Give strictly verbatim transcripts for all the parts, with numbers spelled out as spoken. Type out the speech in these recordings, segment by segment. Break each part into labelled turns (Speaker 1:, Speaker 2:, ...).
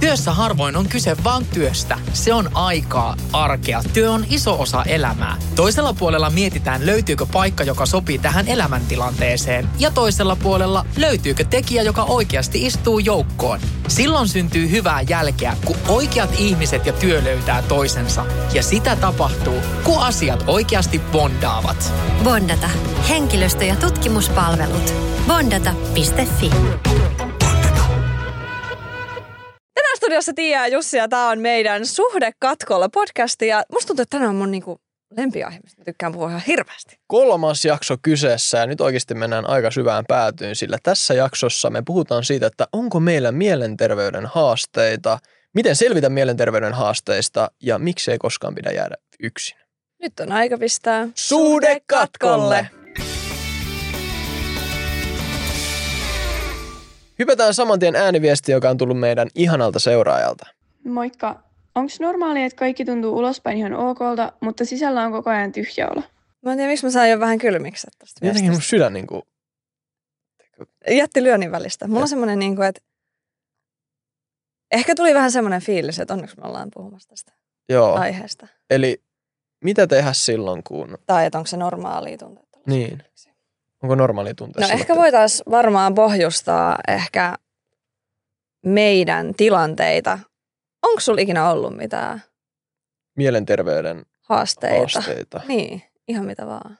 Speaker 1: Työssä harvoin on kyse vaan työstä. Se on aikaa, arkea. Työ on iso osa elämää. Toisella puolella mietitään, löytyykö paikka, joka sopii tähän elämäntilanteeseen. Ja toisella puolella löytyykö tekijä, joka oikeasti istuu joukkoon. Silloin syntyy hyvää jälkeä, kun oikeat ihmiset ja työ löytää toisensa. Ja sitä tapahtuu, kun asiat oikeasti bondaavat.
Speaker 2: Bondata. Henkilöstö- ja tutkimuspalvelut. bondata piste fi.
Speaker 3: Tänään studiossa Tiia ja Jussi ja tää on meidän Suhdekatkolla podcasti ja musta tuntuu, että tänään on mun niinku lempiaihe, mistä mä tykkään puhua ihan hirveästi.
Speaker 4: Kolmas jakso kyseessä ja nyt oikeasti mennään aika syvään päätyyn, sillä tässä jaksossa me puhutaan siitä, että onko meillä mielenterveyden haasteita, miten selvitä mielenterveyden haasteista ja miksei koskaan pidä jäädä yksin.
Speaker 3: Nyt on aika pistää
Speaker 4: Suhdekatkolle! Hypätään saman tien ääniviesti, joka on tullut meidän ihanalta seuraajalta.
Speaker 5: Moikka. Onko normaalia, että kaikki tuntuu ulospäin ihan okolta, mutta sisällä on koko ajan tyhjä olo?
Speaker 3: Mä en tiedä, miksi mä sain jo vähän kylmikset tosta viestistä.
Speaker 4: Jotenkin mun sydän niin kuin...
Speaker 3: Jätti lyönnin välistä. Mulla ja. on semmoinen, niin kuin, että ehkä tuli vähän semmoinen fiilis, että onneksi me ollaan puhumassa tästä
Speaker 4: Joo.
Speaker 3: aiheesta.
Speaker 4: Eli mitä tehdä silloin, kun...
Speaker 3: Tai että onko se normaalia tuntea?
Speaker 4: Niin. Onko normaalia tuntea?
Speaker 3: No ehkä voitaisiin varmaan pohjustaa ehkä meidän tilanteita. Onko sulla ikinä ollut mitään
Speaker 4: mielenterveyden
Speaker 3: haasteita?
Speaker 4: haasteita?
Speaker 3: Niin, ihan mitä vaan.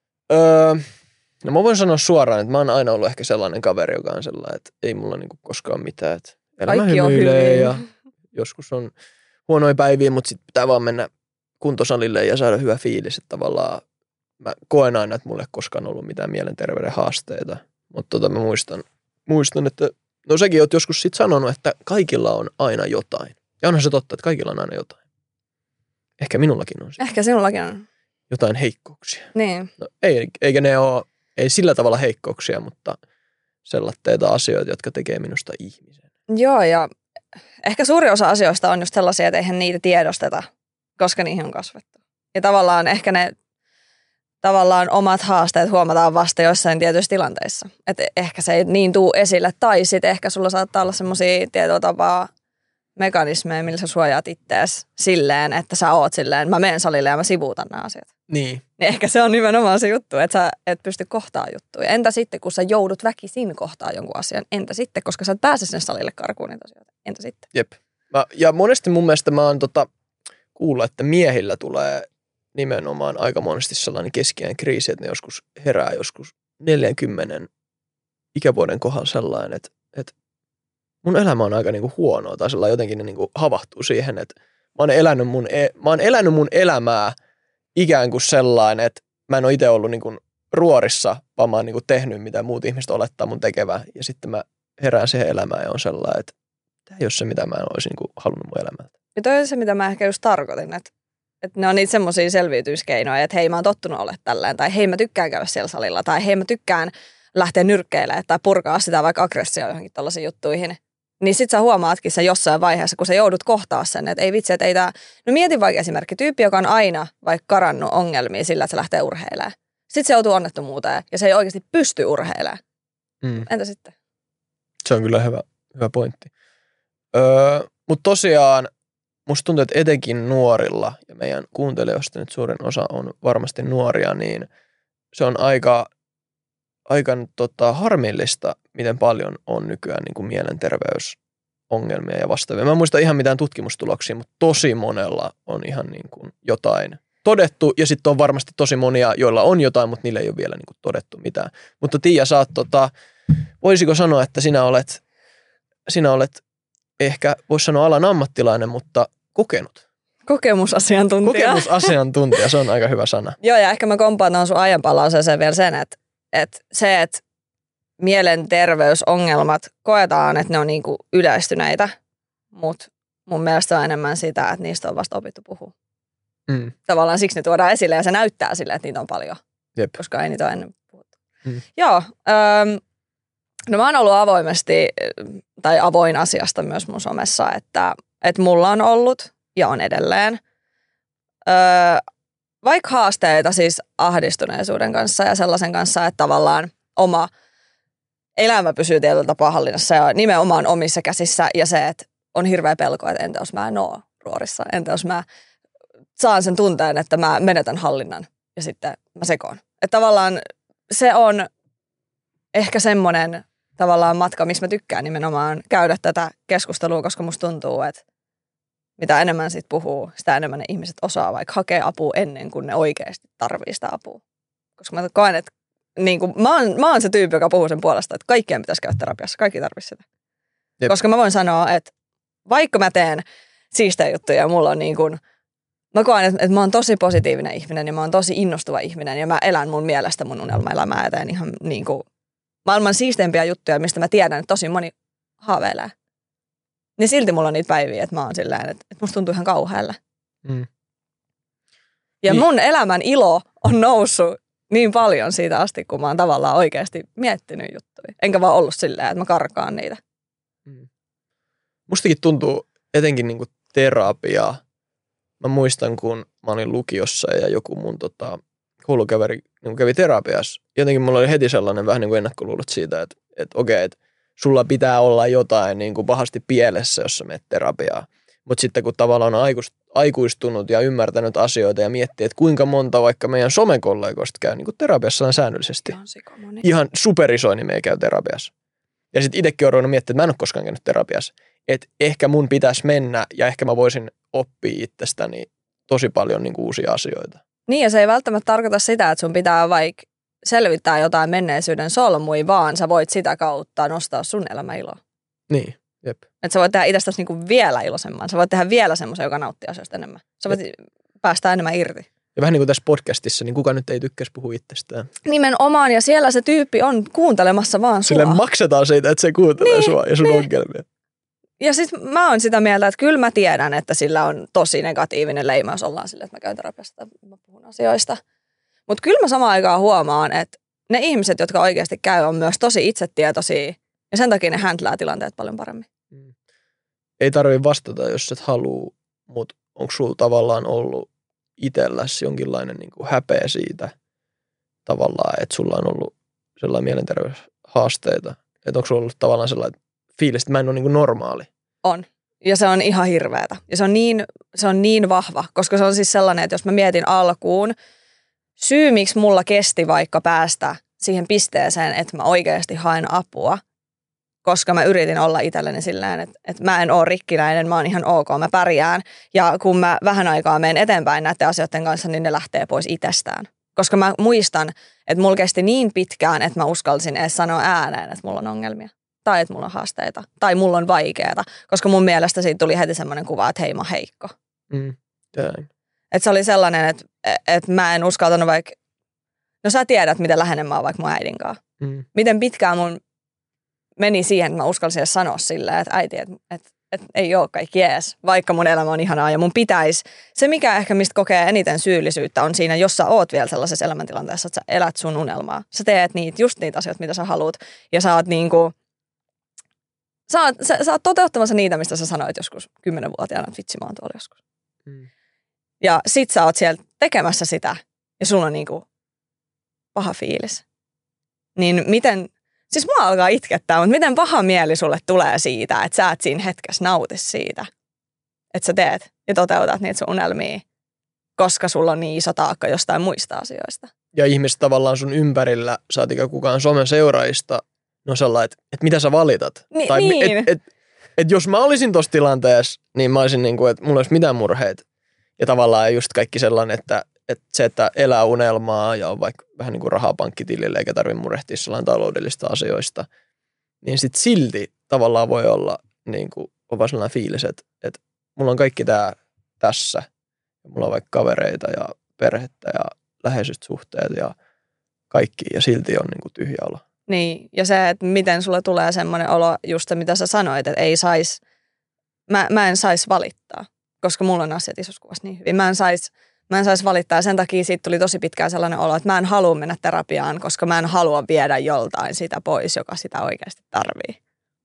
Speaker 4: Öö, no mä voin sanoa suoraan, että mä oon aina ollut ehkä sellainen kaveri, joka on sellainen, että ei mulla niinku koskaan mitään. Että elämä hymyilee ja joskus on huonoja päiviä, mutta sitten pitää vaan mennä kuntosalille ja saada hyvä fiilis, että tavallaan mä koen aina, että mulla ei koskaan ollut mitään mielenterveyden haasteita, mutta tota mä muistan, muistan, että no säkin oot joskus sit sanonut, että kaikilla on aina jotain. Ja onhan se totta, että kaikilla on aina jotain. Ehkä minullakin on.
Speaker 3: Ehkä sinullakin on.
Speaker 4: Jotain heikkouksia.
Speaker 3: Niin.
Speaker 4: No, ei, eikä ne ole, ei sillä tavalla heikkouksia, mutta sellaisia asioita, jotka tekee minusta ihmisen.
Speaker 3: Joo, ja ehkä suuri osa asioista on just sellaisia, että eihän niitä tiedosteta, koska niihin on kasvettu. Ja tavallaan ehkä ne tavallaan omat haasteet huomataan vasta joissain tietyissä tilanteissa. Että ehkä se ei niin tuu esille. Tai sitten ehkä sulla saattaa olla semmoisia tietyllä tapaa mekanismeja, millä sä suojaat ittees silleen, että sä oot silleen, mä menen salille ja mä sivuutan nämä asiat.
Speaker 4: Niin.
Speaker 3: Ehkä se on nimenomaan se juttu, että sä et pysty kohtaamaan juttuja. Entä sitten, kun sä joudut väkisin kohtaa jonkun asian? Entä sitten, koska sä et pääse sen salille karkuun niitä asioita? Entä sitten?
Speaker 4: Jep. Mä, ja monesti mun mielestä mä oon tota, kuullut, että miehillä tulee nimenomaan aika monesti sellainen keskiään kriisi, että ne joskus herää joskus neljänkymmenen ikävuoden kohdalla sellainen, että, että mun elämä on aika niinku huonoa tai sellainen jotenkin ne niinku havahtuu siihen, että mä oon elänyt mun, e- mä oon elänyt mun elämää ikään kuin sellainen, että mä en ole itse ollut niinku ruorissa, vaan mä oon niinku tehnyt mitä muut ihmiset olettaa mun tekevää ja sitten mä herään siihen elämään ja on sellainen, että tämä ei ole se, mitä mä en olisi niinku halunnut mun elämältä.
Speaker 3: Ja toi on se, mitä mä ehkä just tarkoitin, että Että ne on niitä semmoisia selviytymiskeinoja, että hei mä oon tottunut olla tälleen, tai hei mä tykkään käydä siellä salilla, tai hei mä tykkään lähteä nyrkkeilemään, tai purkaa sitä vaikka aggressio johonkin tollaisiin juttuihin. Niin sit sä huomaatkin sen jossain vaiheessa, kun sä joudut kohtaa sen, että ei vitsi, että ei tää... No mieti vaikka esimerkki, tyyppi, joka on aina vaikka karannut ongelmia sillä, että se lähtee urheilemaan. Sitten se joutuu onnettomuuteen, ja se ei oikeasti pysty urheilemaan. Mm. Entä sitten?
Speaker 4: Se on kyllä hyvä, hyvä pointti. Öö, mutta tosiaan, musta tuntuu, että etenkin nuorilla, ja meidän kuuntelijoista nyt suurin osa on varmasti nuoria, niin se on aika, aika tota, harmillista, miten paljon on nykyään niin kuin mielenterveysongelmia ja vastaavia. Mä en muista ihan mitään tutkimustuloksia, mutta tosi monella on ihan niin kuin jotain todettu, ja sitten on varmasti tosi monia, joilla on jotain, mutta niillä ei ole vielä niin kuin todettu mitään. Mutta Tiia, sä oot, tota, voisiko sanoa, että sinä olet, sinä olet ehkä, voisi sanoa alan ammattilainen, mutta kokenut.
Speaker 3: Kokemusasiantuntija.
Speaker 4: Kokemusasiantuntija, se on aika hyvä sana.
Speaker 3: Joo, ja ehkä mä kompaan sun aiempaan lauseeseen vielä sen, että, että se, että mielenterveysongelmat koetaan, että ne on niin kuin yleistyneitä, mutta mun mielestä on enemmän sitä, että niistä on vasta opittu puhua. Mm. Tavallaan siksi ne tuodaan esille ja se näyttää sille, että niitä on paljon, Jep. koska ei niitä ole ennen puhuttu. Mm. Joo, ähm, no mä oon ollut avoimesti tai avoin asiasta myös mun somessa, että, että mulla on ollut ja on edelleen öö, vaikka haasteita siis ahdistuneisuuden kanssa ja sellaisen kanssa, että tavallaan oma elämä pysyy tietyllä tapaa hallinnassa ja nimenomaan omissa käsissä ja se, että on hirveä pelko, että entä jos mä en oo ruorissa, entä jos mä saan sen tunteen, että mä menetän hallinnan ja sitten mä sekoon. Että tavallaan se on ehkä semmoinen tavallaan matka, missä mä tykkään nimenomaan käydä tätä keskustelua, koska musta tuntuu, että mitä enemmän siitä puhuu, sitä enemmän ne ihmiset osaa vaikka hakea apua ennen kuin ne oikeasti tarvii sitä apua. Koska mä koen, että niin kuin, mä, oon, mä oon se tyyppi, joka puhuu sen puolesta, että kaikkien pitäisi käydä terapiassa. Kaikki tarvitsisi sitä. Jep. Koska mä voin sanoa, että vaikka mä teen siistejä juttuja ja mulla on niin kuin, mä koen, että, että mä oon tosi positiivinen ihminen ja mä oon tosi innostuva ihminen ja mä elän mun mielestä mun unelmaelämää ja teen ihan niin kuin maailman siisteimpiä juttuja, mistä mä tiedän, että tosi moni haaveilee. Niin silti mulla on niitä päiviä, että mä oon silleen, että, että musta tuntuu ihan kauhealle. Mm. Ja niin. Mun elämän ilo on noussut niin paljon siitä asti, kun mä oon tavallaan oikeasti miettinyt juttuja. Enkä vaan ollut silleen, että mä karkaan niitä.
Speaker 4: Mm. Mustakin tuntuu etenkin niinku terapiaa. Mä muistan, kun mä olin lukiossa ja joku mun tota, koulukaveri niin kävi terapiassa. Jotenkin mulla oli heti sellainen vähän niin kuin ennakkoluulot siitä, että, että okei, että sulla pitää olla jotain niin kuin pahasti pielessä, jos sä menet terapiaan. Mutta sitten kun tavallaan on aikuistunut ja ymmärtänyt asioita ja miettii, että kuinka monta vaikka meidän somekollegoista käy niin kuin terapiassa säännöllisesti. Ihan superisoin nimeä käy terapiassa. Ja sitten itsekin olen ruvennut miettimään, että mä en ole koskaan käynyt terapiassa. Että ehkä mun pitäisi mennä ja ehkä mä voisin oppia itsestäni tosi paljon niin kuin uusia asioita.
Speaker 3: Niin ja se ei välttämättä tarkoita sitä, että sun pitää vaikka selvittää jotain menneisyyden solmui, vaan sä voit sitä kautta nostaa sun elämän iloa.
Speaker 4: Niin, jep.
Speaker 3: Että sä voit tehdä itsestäsi niinku vielä iloisemman. Sä voit tehdä vielä semmoisen, joka nauttii asioista enemmän. Sä voit jep. päästä enemmän irti.
Speaker 4: Ja vähän niin kuin tässä podcastissa, niin kuka nyt ei tykkäisi puhua itsestään.
Speaker 3: Nimenomaan, ja siellä se tyyppi on kuuntelemassa vaan sua.
Speaker 4: Sille maksetaan siitä, että se kuuntelee niin, sua ja sun niin. ongelmia.
Speaker 3: Ja siis mä oon sitä mieltä, että kyllä mä tiedän, että sillä on tosi negatiivinen leima, jos ollaan sille, että mä käyn terapiasta ja mä puhun asioista. Mutta kyllä mä samaan aikaan huomaan, että ne ihmiset, jotka oikeasti käy, on myös tosi itsetietoisia ja sen takia ne handlaa tilanteet paljon paremmin.
Speaker 4: Mm. Ei tarvitse vastata, jos et halua, mutta onko sulla tavallaan ollut itselläsi jonkinlainen niin kuin häpeä siitä tavallaan, että sulla on ollut sellainen mielenterveyshaasteita? Että onko sulla ollut tavallaan sellainen fiilis, että mä en ole niin kuin normaali?
Speaker 3: On. Ja se on ihan hirveätä. Ja se on, niin, se on niin vahva, koska se on siis sellainen, että jos mä mietin alkuun, syy miksi mulla kesti vaikka päästä siihen pisteeseen, että mä oikeasti haen apua, koska mä yritin olla itselleni silleen, että, että mä en ole rikkinäinen, mä oon ihan ok, mä pärjään. Ja kun mä vähän aikaa menen eteenpäin näiden asioiden kanssa, niin ne lähtee pois itsestään. Koska mä muistan, että mulla kesti niin pitkään, että mä uskalsin edes sanoa ääneen, että mulla on ongelmia. Tai että mulla on haasteita. Tai mulla on vaikeaa. Koska mun mielestä siitä tuli heti semmoinen kuva, että hei, mä oon heikko.
Speaker 4: Mm,
Speaker 3: että se oli sellainen, että, että mä en uskaltanut vaikka, no sä tiedät, miten läheinen mä oon vaikka mun äidin kanssa. Mm. Miten pitkään mun meni siihen, että mä uskalsin edes sanoa silleen, että äiti, että, että, että ei ole kaikki jees, vaikka mun elämä on ihanaa ja mun pitäisi. Se, mikä ehkä mistä kokee eniten syyllisyyttä, on siinä, jos sä oot vielä sellaisessa elämäntilanteessa, että sä elät sun unelmaa. Sä teet niitä, just niitä asioita, mitä sä haluat ja sä oot niinku, sä oot, sä, sä oot toteuttamassa niitä, mistä sä sanoit joskus kymmenvuotiaana, että vitsi mä oon tuolla joskus. Mm. Ja sit sä oot siellä tekemässä sitä ja sulla on niinku paha fiilis. Niin miten, siis mua alkaa itkettää, mutta miten paha mieli sulle tulee siitä, että sä et siinä hetkessä nauti siitä, että sä teet ja toteutat niitä sun unelmia, koska sulla on niin iso taakka jostain muista asioista.
Speaker 4: Ja ihmiset tavallaan sun ympärillä, saatika kukaan somen seuraajista, no sellainen, että, että mitä sä valitat.
Speaker 3: Ni,
Speaker 4: tai
Speaker 3: niin.
Speaker 4: et, et, et jos mä olisin tossa tilanteessa, niin mä olisin niin kuin, että mulla olisi mitään murheita. Ja tavallaan just kaikki sellainen, että, että se, että elää unelmaa ja on vaikka vähän niin kuin rahaa pankkitilille eikä tarvitse murehtia sellainen taloudellista asioista, niin sitten silti tavallaan voi olla niin kuin, on vaan sellainen fiilis, että, että mulla on kaikki tää tässä. Mulla on vaikka kavereita ja perhettä ja läheiset suhteet ja kaikki ja silti on niin kuin tyhjä olo.
Speaker 3: Niin, ja se, että miten sulle tulee semmoinen olo, just se, mitä sä sanoit, että ei sais, mä, mä en sais valittaa, koska mulla on asiat isossa kuvassa niin hyvin. Mä en sais, mä en sais valittaa ja sen takia siitä tuli tosi pitkään sellainen olo, että mä en halua mennä terapiaan, koska mä en halua viedä joltain sitä pois, joka sitä oikeasti tarvii.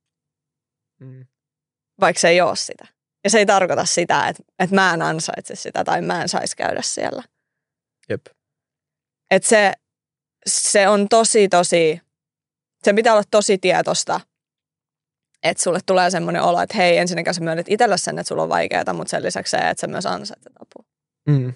Speaker 3: Mm. Vaikka se ei ole sitä. Ja se ei tarkoita sitä, että, että mä en ansaitse sitä tai mä en saisi käydä siellä.
Speaker 4: Jep.
Speaker 3: Että se, se on tosi, tosi... Se pitää olla tosi tietoista, että sulle tulee semmoinen olo, että hei, ensinnäkin sä myönnät itselle sen, että sulla on vaikeaa, mutta sen lisäksi se, että sä myös ansaitset apua.
Speaker 4: Mm.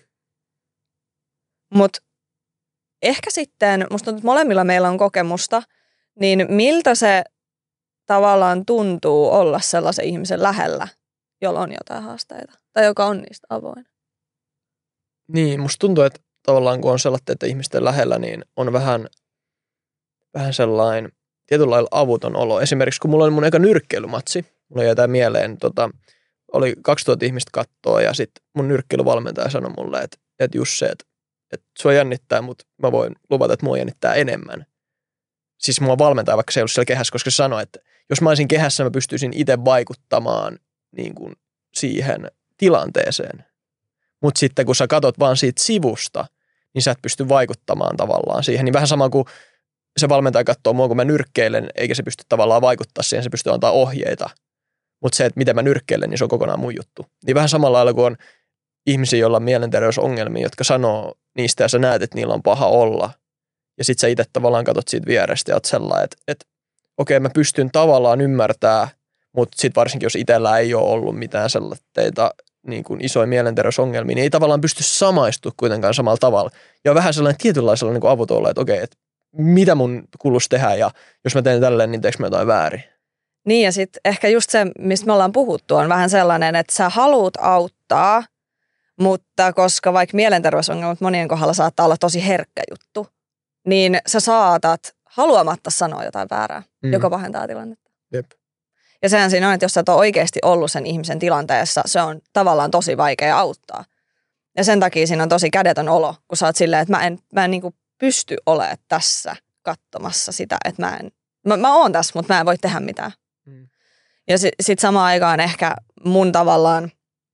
Speaker 3: Mutta ehkä sitten, musta tuntuu, että molemmilla meillä on kokemusta, niin miltä se tavallaan tuntuu olla sellaisen ihmisen lähellä, jolla on jotain haasteita tai joka on niistä avoin?
Speaker 4: Niin, musta tuntuu, että tavallaan kun on sellainen ihmisten lähellä, niin on vähän, vähän sellainen tietyllä lailla avuton olo. Esimerkiksi kun mulla oli mun eka nyrkkeilymatsi, mulla jäi tää mieleen, tota, oli kaksituhatta ihmistä kattoa ja sitten mun nyrkkeilyvalmentaja sanoi mulle, että, että Jussi, että, että sua jännittää, mutta mä voin luvata, että mua jännittää enemmän. Siis mua valmentaa, vaikka se ei ollut siellä kehässä, koska se sanoi, että jos mä olisin kehässä, mä pystyisin itse vaikuttamaan niin kuin siihen tilanteeseen. Mutta sitten kun sä katot vaan siitä sivusta, niin sä et pysty vaikuttamaan tavallaan siihen. Niin vähän sama kuin se valmentaja katsoo mua, kun mä nyrkkeilen, eikä se pysty tavallaan vaikuttaa siihen, se pystyy antaa ohjeita. Mutta se, että miten mä nyrkkeilen, niin se on kokonaan mun juttu. Niin vähän samalla lailla kuin on ihmisiä, joilla on mielenterveysongelmia, jotka sanoo niistä ja sä näet, että niillä on paha olla. Ja sit sä itse tavallaan katot siitä vierestä ja oot sellainen, että, että okei, okay, mä pystyn tavallaan ymmärtää, mutta sit varsinkin jos itsellä ei ole ollut mitään sellaista niin kuin isoja mielenterveysongelmia, niin ei tavallaan pysty samaistua kuitenkaan samalla tavalla. Ja vähän sellainen tietynlaisella niin kuin avuton olla, että okei, okay, että mitä mun kuuluisi tehdä ja jos mä teen tälleen, niin teekö mä jotain väärin?
Speaker 3: Niin ja sitten ehkä just se, mistä me ollaan puhuttu, on vähän sellainen, että sä haluut auttaa, mutta koska vaikka mielenterveysongelmat monien kohdalla saattaa olla tosi herkkä juttu, niin sä saatat haluamatta sanoa jotain väärää, mm. joka pahentaa tilannetta.
Speaker 4: Jep.
Speaker 3: Ja sehän siinä on, että jos sä et ole oikeasti ollut sen ihmisen tilanteessa, se on tavallaan tosi vaikea auttaa. Ja sen takia siinä on tosi kädetön olo, kun sä oot silleen, että mä en, mä en niin kuin pysty olemaan tässä katsomassa sitä, että mä en, mä, mä oon tässä, mutta mä en voi tehdä mitään. Mm. Ja sitten sit samaan aikaan ehkä mun tavallaan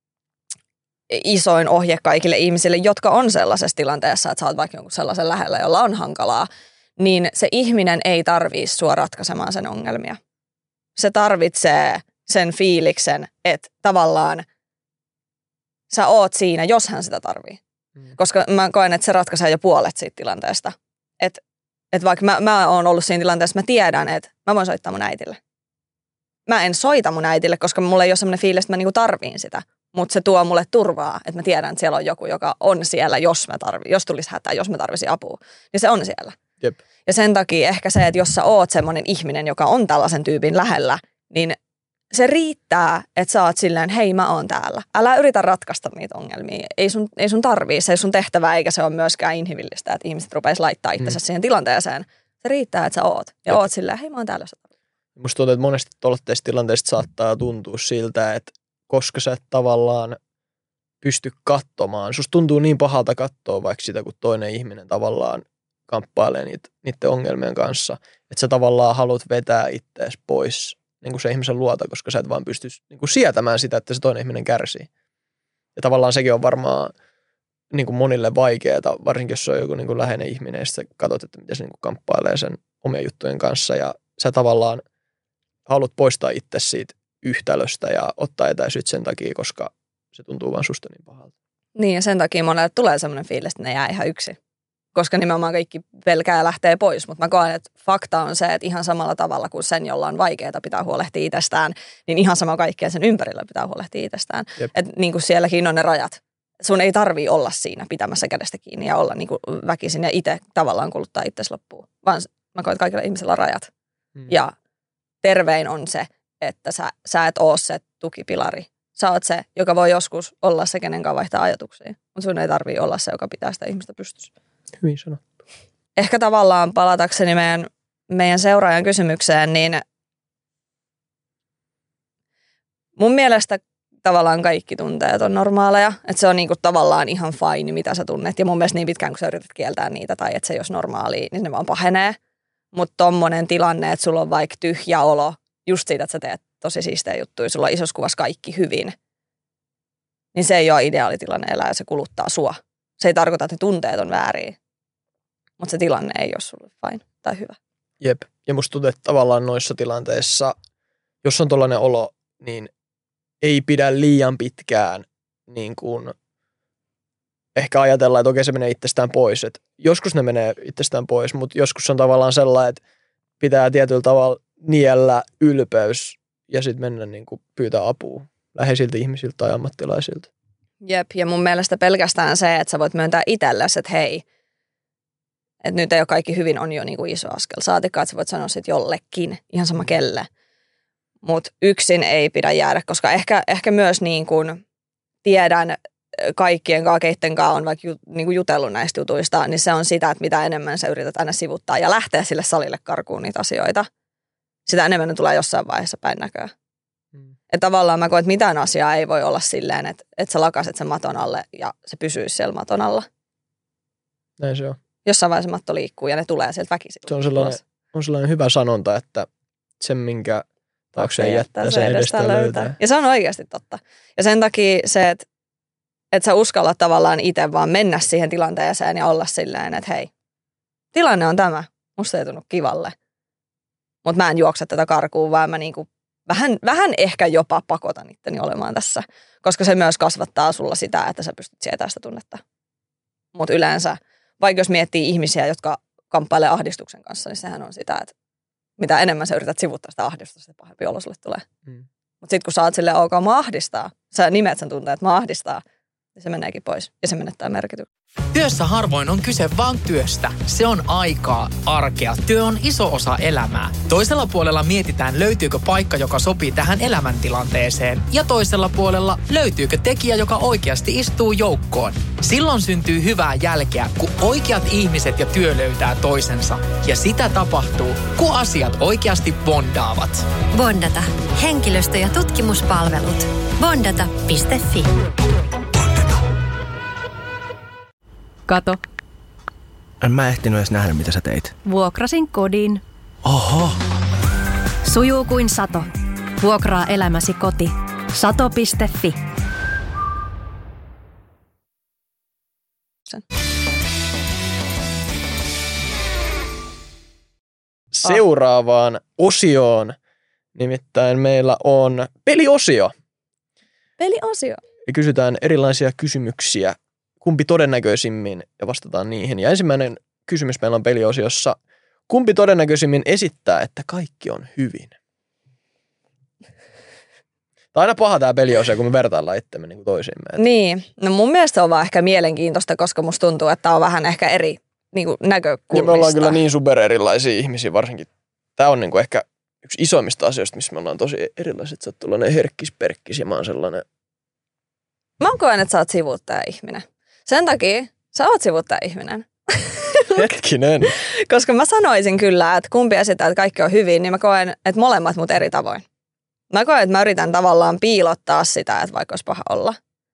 Speaker 3: isoin ohje kaikille ihmisille, jotka on sellaisessa tilanteessa, että sä oot vaikka jonkun sellaisen lähellä, jolla on hankalaa, niin se ihminen ei tarvii sua ratkaisemaan sen ongelmia. Se tarvitsee sen fiiliksen, että tavallaan sä oot siinä, jos hän sitä tarvii. Mm. Koska mä koen, että se ratkaisee jo puolet siitä tilanteesta. Että et vaikka mä, mä oon ollut siinä tilanteessa, mä tiedän, että mä voin soittaa mun äitille. Mä en soita mun äitille, koska mulla ei ole semmoinen fiilis, että mä niinku tarviin sitä. Mutta se tuo mulle turvaa, että mä tiedän, että siellä on joku, joka on siellä, jos mä tarvi, jos tulisi hätää, jos mä tarvisin apua. Niin se on siellä.
Speaker 4: Jep.
Speaker 3: Ja sen takia ehkä se, että jos sä oot semmoinen ihminen, joka on tällaisen tyypin lähellä, niin se riittää, että sä oot silleen, hei mä oon täällä. Älä yritä ratkaista niitä ongelmia. Ei sun, ei sun tarvii, se ei sun tehtävä, eikä se ole myöskään inhimillistä, että ihmiset rupeaisi laittaa itsensä mm. siihen tilanteeseen. Se riittää, että sä oot. Ja Jep. oot silleen, hei mä oon täällä.
Speaker 4: Musta tuntuu, että monesti tuollaisesta tilanteesta saattaa tuntua siltä, että koska sä et tavallaan pysty katsomaan. Susta tuntuu niin pahalta katsoa vaikka sitä, kun toinen ihminen tavallaan kamppailee niitä, niiden ongelmien kanssa. Että sä tavallaan haluat vetää ittees pois niin kuin se ihmisen luota, koska sä et vaan pysty niin kuin sietämään sitä, että se toinen ihminen kärsii. Ja tavallaan sekin on varmaan niin kuin monille vaikeaa, varsinkin jos se on joku niin kuin läheinen ihminen, ja sä katsot, että miten se niin kuin kamppailee sen omien juttujen kanssa. Ja sä tavallaan haluat poistaa itse siitä yhtälöstä ja ottaa etäisyyttä sen takia, koska se tuntuu vaan susta niin pahalta.
Speaker 3: Niin ja sen takia monelle tulee semmoinen fiilis, että ne jää ihan yksin. Koska nimenomaan kaikki pelkää ja lähtee pois. Mutta mä koen, että fakta on se, että ihan samalla tavalla kuin sen, jolla on vaikeaa pitää huolehtia itsestään, niin ihan sama kaikkea sen ympärillä pitää huolehtia itsestään. Että niin kuin sielläkin on ne rajat. Sun ei tarvii olla siinä pitämässä kädestä kiinni ja olla niin kuin väkisin ja itse tavallaan kuluttaa itsesi loppuun. Vaan mä koen, että kaikilla ihmisillä on rajat. Hmm. Ja tervein on se, että sä, sä et oo se tukipilari. Sä oot se, joka voi joskus olla se, kenen kanssa vaihtaa ajatuksia. Mutta sun ei tarvii olla se, joka pitää sitä ihmistä pystyssä.
Speaker 4: Hyvin sanottu.
Speaker 3: Ehkä tavallaan palatakseni meidän, meidän seuraajan kysymykseen, niin mun mielestä tavallaan kaikki tunteet on normaaleja. Että se on niinku tavallaan ihan fine, mitä sä tunnet. Ja mun mielestä niin pitkään, kun sä yrität kieltää niitä tai että se ei ole normaalia, niin ne vaan pahenee. Mutta tommonen tilanne, että sulla on vaikka tyhjä olo, just siitä, että sä teet tosi siistejä juttuja, sulla on isossa kuvassa kaikki hyvin, niin se ei ole ideaalitilanne elää ja se kuluttaa sua. Se ei tarkoita, että tunteet on väärin, mutta se tilanne ei ole sulle fine tai hyvä.
Speaker 4: Jep, ja musta tuntuu, että tavallaan noissa tilanteissa, jos on tollainen olo, niin ei pidä liian pitkään niin kuin ehkä ajatella, että okei se menee itsestään pois. Et joskus ne menee itsestään pois, mutta joskus on tavallaan sellainen, että pitää tietyllä tavalla niellä ylpeys ja sitten mennä niin kuin pyytää apua läheisiltä ihmisiltä tai ammattilaisilta.
Speaker 3: Jep, ja mun mielestä pelkästään se, että sä voit myöntää itsellesi, että hei, että nyt ei ole kaikki hyvin, on jo niin kuin iso askel. Saatikaan, että sä voit sanoa sit jollekin, ihan sama kelle. Mutta yksin ei pidä jäädä, koska ehkä, ehkä myös niin kuin tiedän kaikkien kanssa, keitten kanssa on vaikka ju, niin kuin jutellut näistä jutuista, niin se on sitä, että mitä enemmän sä yrität aina sivuttaa ja lähteä sille salille karkuun niitä asioita, sitä enemmän ne tulee jossain vaiheessa päin näköä. Mm. Että tavallaan mä koen, että mitään asiaa ei voi olla silleen, että, että sä lakaset sen maton alle ja se pysyy siellä maton alla.
Speaker 4: Näin se on.
Speaker 3: Jossain vaiheessa matto liikkuu ja ne tulee sieltä väkisin.
Speaker 4: Se on sellainen, on sellainen hyvä sanonta, että sen minkä taakseen jättää, sen edestä löytää. löytää.
Speaker 3: Ja se on oikeasti totta. Ja sen takia se, että, että sä uskallat tavallaan itse vaan mennä siihen tilanteeseen ja olla silleen, että hei, tilanne on tämä. Musta ei tunnu kivalle. Mutta mä en juokse tätä karkuun, vaan mä niinku vähän, vähän ehkä jopa pakotan itteni olemaan tässä. Koska se myös kasvattaa sulla sitä, että sä pystyt sietämään sitä tunnetta. Mutta yleensä, vaikka jos miettii ihmisiä, jotka kamppailee ahdistuksen kanssa, niin sehän on sitä, että mitä enemmän sä yrität sivuttaa sitä ahdistusta, sitä pahempi olo sulle tulee. Mm. Mutta sitten kun sä oot silleen, ok, mä ahdistaa, sä nimet sen tunteet, että mä ahdistaa, niin se meneekin pois ja se menettää merkityksen.
Speaker 1: Työssä harvoin on kyse vaan työstä. Se on aikaa, arkea. Työ on iso osa elämää. Toisella puolella mietitään, löytyykö paikka, joka sopii tähän elämäntilanteeseen. Ja toisella puolella löytyykö tekijä, joka oikeasti istuu joukkoon. Silloin syntyy hyvää jälkeä, kun oikeat ihmiset ja työ löytää toisensa. Ja sitä tapahtuu, kun asiat oikeasti bondaavat.
Speaker 2: Bondata. Henkilöstö- ja tutkimuspalvelut. bondata piste fi.
Speaker 6: Kato.
Speaker 7: En mä ehtinyt edes nähdä, mitä sä teit.
Speaker 6: Vuokrasin kodin.
Speaker 7: Oho.
Speaker 6: Sujuu kuin sato. Vuokraa elämäsi koti. sato piste fi.
Speaker 4: Seuraavaan osioon, nimittäin meillä on peliosio.
Speaker 3: Peliosio.
Speaker 4: Ja kysytään erilaisia kysymyksiä. Kumpi todennäköisimmin ja vastataan niihin. Ja ensimmäinen kysymys meillä on peliosiossa. Kumpi todennäköisimmin esittää, että kaikki on hyvin? Tämä on aina paha tämä peliosio, kun me vertaillaan itsemme niin kuin toisiimme.
Speaker 3: Niin. No mun mielestä on vaan ehkä mielenkiintoista, koska musta tuntuu, että tämä on vähän ehkä eri niin kuin näkökulmista.
Speaker 4: Ja me ollaan kyllä niin super erilaisia ihmisiä varsinkin. Tämä on niin kuin ehkä yksi isoimmista asioista, missä me ollaan tosi erilaiset. Sä oot tuollainen herkkisperkkis ja mä oon sellainen.
Speaker 3: Mä koen, että sä oot sivuuttaja ihminen. Sen takia sä oot sivuuttaja ihminen.
Speaker 4: Hetkinen.
Speaker 3: Koska mä sanoisin kyllä, että kumpi esittää, että kaikki on hyvin, niin mä koen, että molemmat mut eri tavoin. Mä koen, että mä yritän tavallaan piilottaa sitä, että vaikka olisi paha olla.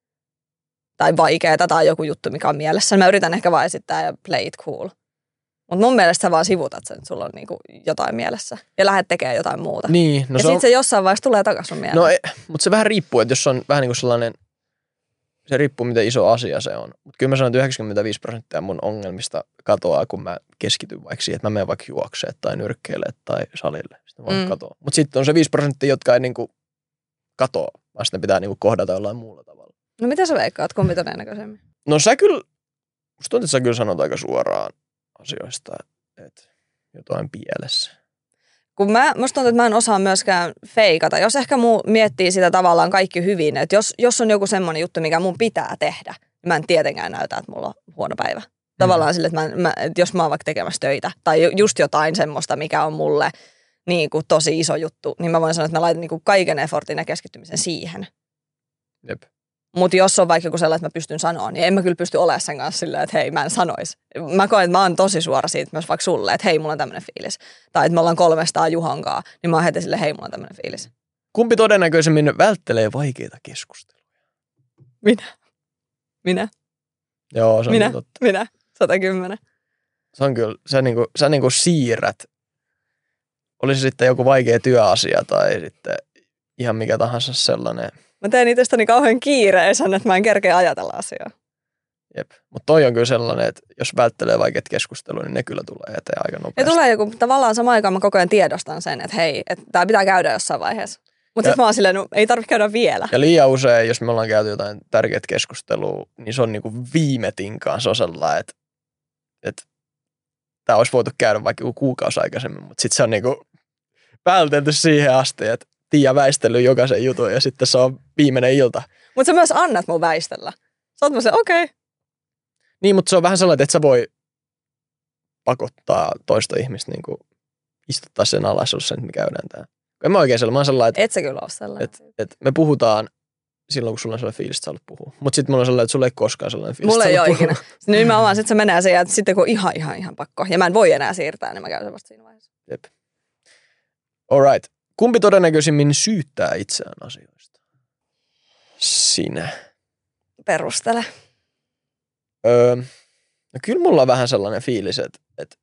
Speaker 3: Tai vaikeeta tai joku juttu, mikä on mielessä. Mä yritän ehkä vaan esittää ja play it cool. Mutta mun mielestä sä vaan sivutat sen, että sulla on niinku jotain mielessä. Ja lähdet tekemään jotain muuta.
Speaker 4: Niin, no
Speaker 3: ja
Speaker 4: se
Speaker 3: sit
Speaker 4: on...
Speaker 3: se jossain vaiheessa tulee takaisin sun mieleen.
Speaker 4: No, mutta se vähän riippuu, että jos on vähän niin kuin sellainen... Se riippuu, miten iso asia se on. Mutta kyllä mä sanon, että yhdeksänkymmentäviisi prosenttia mun ongelmista katoaa, kun mä keskityn vaikka siihen, että mä menen vaikka juoksemaan tai nyrkkeilemään tai salille. Sitten mä mm. katoa. Mutta sitten on se viisi prosenttia, jotka ei niinku katoa, vaan sitten pitää niinku kohdata jollain muulla tavalla.
Speaker 3: No mitä sä veikkaat, kumpi todennäköisemmin?
Speaker 4: No sä kyllä, musta tuntuu, että sä kyllä sanot aika suoraan asioista, että jotain pielessä.
Speaker 3: Kun mä, musta tuntuu, että mä en osaa myöskään feikata. Jos ehkä muu miettii sitä tavallaan kaikki hyvin, että jos, jos on joku semmoinen juttu, mikä mun pitää tehdä, niin mä en tietenkään näytä, että mulla on huono päivä. Tavallaan mm. sille, että, mä, mä, että jos mä oon vaikka tekemässä töitä tai just jotain semmoista, mikä on mulle niin kuin tosi iso juttu, niin mä voin sanoa, että mä laitan niin kuin kaiken effortin ja keskittymisen siihen.
Speaker 4: Jep.
Speaker 3: Mutta jos on vaikka joku sellainen, että mä pystyn sanoa, niin en mä kyllä pysty olemaan sen kanssa silleen, että hei, mä en sanoisi. Mä koen, että mä oon tosi suora siitä myös vaikka sulle, että hei, mulla on tämmöinen fiilis. Tai että me ollaan kolmestaan Juhankaa, niin mä oon heti silleen, hei, mulla on tämmöinen fiilis.
Speaker 4: Kumpi todennäköisemmin välttelee vaikeita keskusteluja?
Speaker 3: Minä. Minä.
Speaker 4: Joo, se on
Speaker 3: Minä.
Speaker 4: totta.
Speaker 3: Minä. sata kymmenen.
Speaker 4: Se on kyllä, sä niinku, sä niinku siirrät. Olisi sitten joku vaikea työasia tai sitten ihan mikä tahansa sellainen.
Speaker 3: Mä teen itsestäni kauhean kiireisen, että mä en kerkeä ajatella asiaa.
Speaker 4: Jep. Mutta toi on kyllä sellainen, että jos välttelee vaikeat keskustelua, niin ne kyllä tulee eteen aika nopeasti.
Speaker 3: Ja tulee joku, tavallaan samaan aikaan mä koko ajan tiedostan sen, että hei, että tää pitää käydä jossain vaiheessa. Mutta sitten mä oon silleen, no ei tarvitse käydä vielä.
Speaker 4: Ja liian usein, jos me ollaan käyty jotain tärkeät keskustelua, niin se on niinku viime tinkaan. Se on sellainen, että, että tää olisi voitu käydä vaikka joku kuukausi aikaisemmin, mutta sitten se on niinku vältelty siihen asti, että Tiia väistellyt jokaisen jutun ja sitten se on viimeinen ilta.
Speaker 3: Mutta sä myös annat mun väistellä. Sä oot mä se, okei. Okay.
Speaker 4: Niin, mutta se on vähän sellainen, että sä voi pakottaa toista ihmistä niin kuin istuttaa sen alas, jos sen, että me käydään tää. En mä oikein sellainen. Mä oon sellainen, että,
Speaker 3: et sä kyllä ole sellainen.
Speaker 4: Että, että me puhutaan silloin, kun sulla on sellainen fiilis, että sä haluat puhua. Mutta sitten mulla on sellainen, että sulla ei koskaan sellainen fiilis.
Speaker 3: Mulla ei ole ikinä. Nyt mä vaan, että se menee siihen, että sitten kun ihan, ihan, ihan pakko. Ja mä en voi enää siirtää, niin mä käyn sen vasta siinä vaiheessa.
Speaker 4: Jep. All right. Kumpi todennäköisimmin syyttää itseään asioista? Sinä.
Speaker 3: Perustele.
Speaker 4: Öö, no kyllä mulla on vähän sellainen fiilis, että, että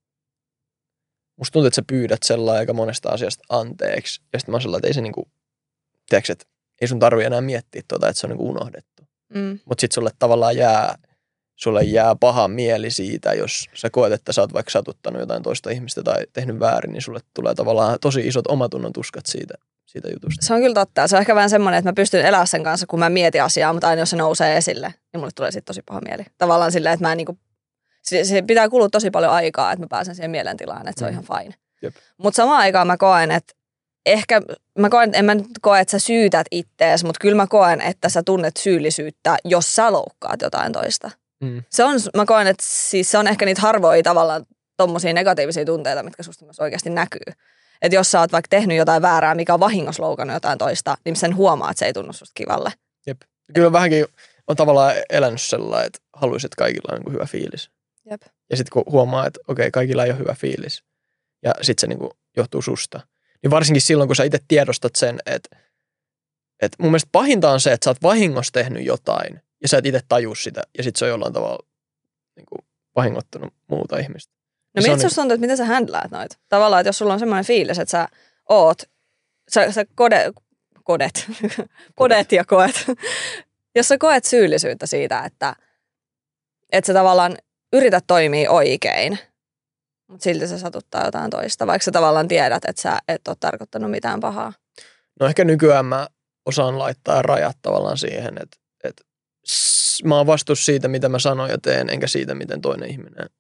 Speaker 4: musta tuntuu, että sä pyydät sellainen aika monesta asiasta anteeksi. Ja sitten mä oon sellainen, että ei se niinku, tiedätkö, että ei sun tarvitse enää miettiä tuota, että se on niinku unohdettu. Mm. Mutta sitten sulle tavallaan jää, sulle jää paha mieli siitä, jos sä koet, että sä oot vaikka satuttanut jotain toista ihmistä tai tehnyt väärin, niin sulle tulee tavallaan tosi isot omatunnon tuskat siitä, siitä jutusta.
Speaker 3: Se on kyllä totta. Se on ehkä vähän semmoinen, että mä pystyn elämään sen kanssa, kun mä mietin asiaa, mutta aina jos se nousee esille, niin mulle tulee siitä tosi paha mieli. Tavallaan silleen, että mä en niinku, se, se pitää kulua tosi paljon aikaa, että mä pääsen siihen mielentilaan, että se on mm. ihan fine. Mutta samaan aikaan mä koen, että ehkä, mä koen, en mä nyt koe, että sä syytät ittees, mutta kyllä mä koen, että sä tunnet syyllisyyttä, jos sä loukkaat jotain toista. Mm. Se on, mä koen, että siis se on ehkä niitä harvoja tavallaan tommosia negatiivisia tunteita, mitkä susta myös oikeasti näkyy. Että jos sä oot vaikka tehnyt jotain väärää, mikä on vahingossa loukannut jotain toista, niin sen huomaa, että se ei tunnu susta kivalle.
Speaker 4: Jep. Kyllä vähänkin on tavallaan elänyt sellainen, että haluaisit, että kaikilla on niin hyvä fiilis.
Speaker 3: Jep.
Speaker 4: Ja sitten kun huomaa, että okei, kaikilla ei ole hyvä fiilis, ja sitten se niin kuin johtuu susta. Niin varsinkin silloin, kun sä itse tiedostat sen, että, että mun mielestä pahinta on se, että sä oot vahingossa tehnyt jotain, ja sä et itse tajua sitä, ja sitten se on jollain tavalla niin kuin vahingottanut muuta ihmistä.
Speaker 3: No miltä susta tuntuu, että miten sä handlaat noita? Tavallaan, että jos sulla on semmoinen fiilis, että sä oot, sä, sä kode, kodet, kodet ja koet, jos sä koet syyllisyyttä siitä, että, että sä tavallaan yrität toimia oikein, mutta silti se satuttaa jotain toista, vaikka sä tavallaan tiedät, että sä et ole tarkoittanut mitään pahaa.
Speaker 4: No ehkä nykyään mä osaan laittaa rajat tavallaan siihen, että, että mä oon vastuussa siitä, mitä mä sanon ja teen, enkä siitä, miten toinen ihminen